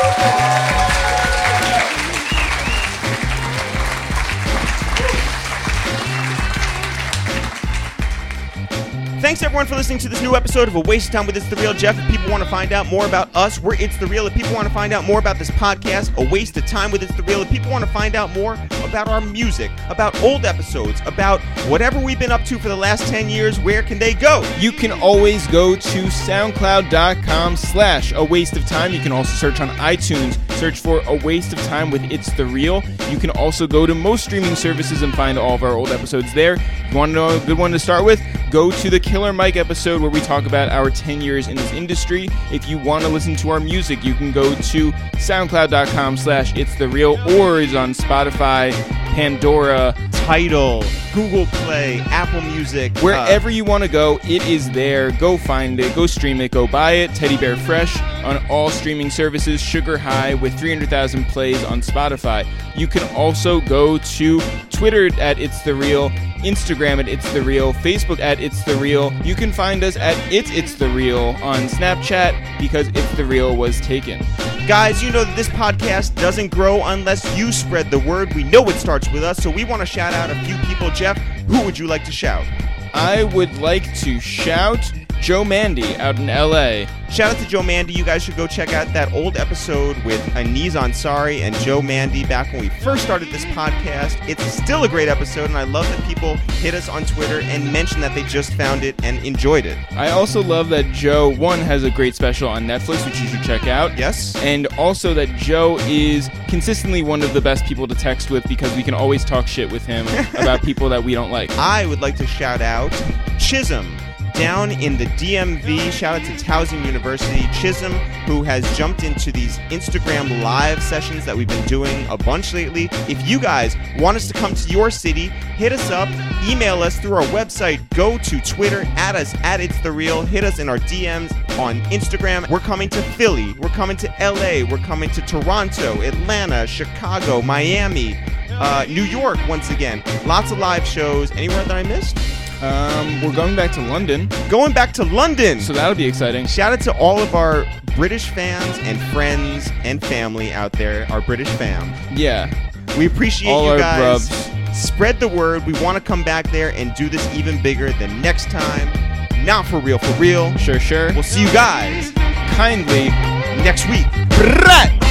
Thanks everyone for listening to this new episode of A Waste of Time with It's The Real. Jeff, if people want to find out more about us, we're It's The Real. If people want to find out more about this podcast, A Waste of Time with It's The Real. If people want to find out more about our music, about old episodes, about whatever we've been up to for the last ten years, where can they go? You can always go to soundcloud.com slash a waste of time. You can also search on iTunes, search for A Waste of Time with It's The Real. You can also go to most streaming services and find all of our old episodes there. If you want to know a good one to start with, go to the Killer Mike episode where we talk about our ten years in this industry. If you want to listen to our music, you can go to soundcloud.com slash it's the real, or is on Spotify, Pandora, Tidal, Google Play, Apple Music. wherever you want to go, it is there. Go find it, go stream it, go buy it. Teddy Bear Fresh on all streaming services. Sugar High with three hundred thousand plays on Spotify. You can also go to Twitter at It's The Real, Instagram at It's The Real, Facebook at It's The Real. You can find us at It's It's The Real on Snapchat because It's The Real was taken. Guys, you know that this podcast doesn't grow unless you spread the word. We know it starts with us, so we want to shout out a few people. Jeff, who would you like to shout? I would like to shout Joe Mandy out in L A. Shout out to Joe Mandy. You guys should go check out that old episode with Aniz Ansari and Joe Mandy back when we first started this podcast. It's still a great episode, and I love that people hit us on Twitter and mention that they just found it and enjoyed it. I also love that Joe, one, has a great special on Netflix, which you should check out. Yes? And also that Joe is consistently one of the best people to text with because we can always talk shit with him about people that we don't like. I would like to shout out Chisholm. Down in the D M V, shout out to Towson University. Chisholm, who has jumped into these Instagram live sessions that we've been doing a bunch lately. If you guys want us to come to your city, hit us up, email us through our website, go to Twitter, add us at It's The Real, hit us in our D Ms on Instagram. We're coming to Philly, we're coming to L A, we're coming to Toronto, Atlanta, Chicago, Miami, uh, New York once again. Lots of live shows. Anywhere that I missed? Um, we're going back to London, Going back to London. so that'll be exciting. Shout out to all of our British fans and friends and family out there, our British fam. Yeah. We appreciate All you our guys. brubs. Spread the word. We want to come back there and do this even bigger the next time. Not for real, for real. Sure, sure. We'll see you guys Kindly next week. Brat!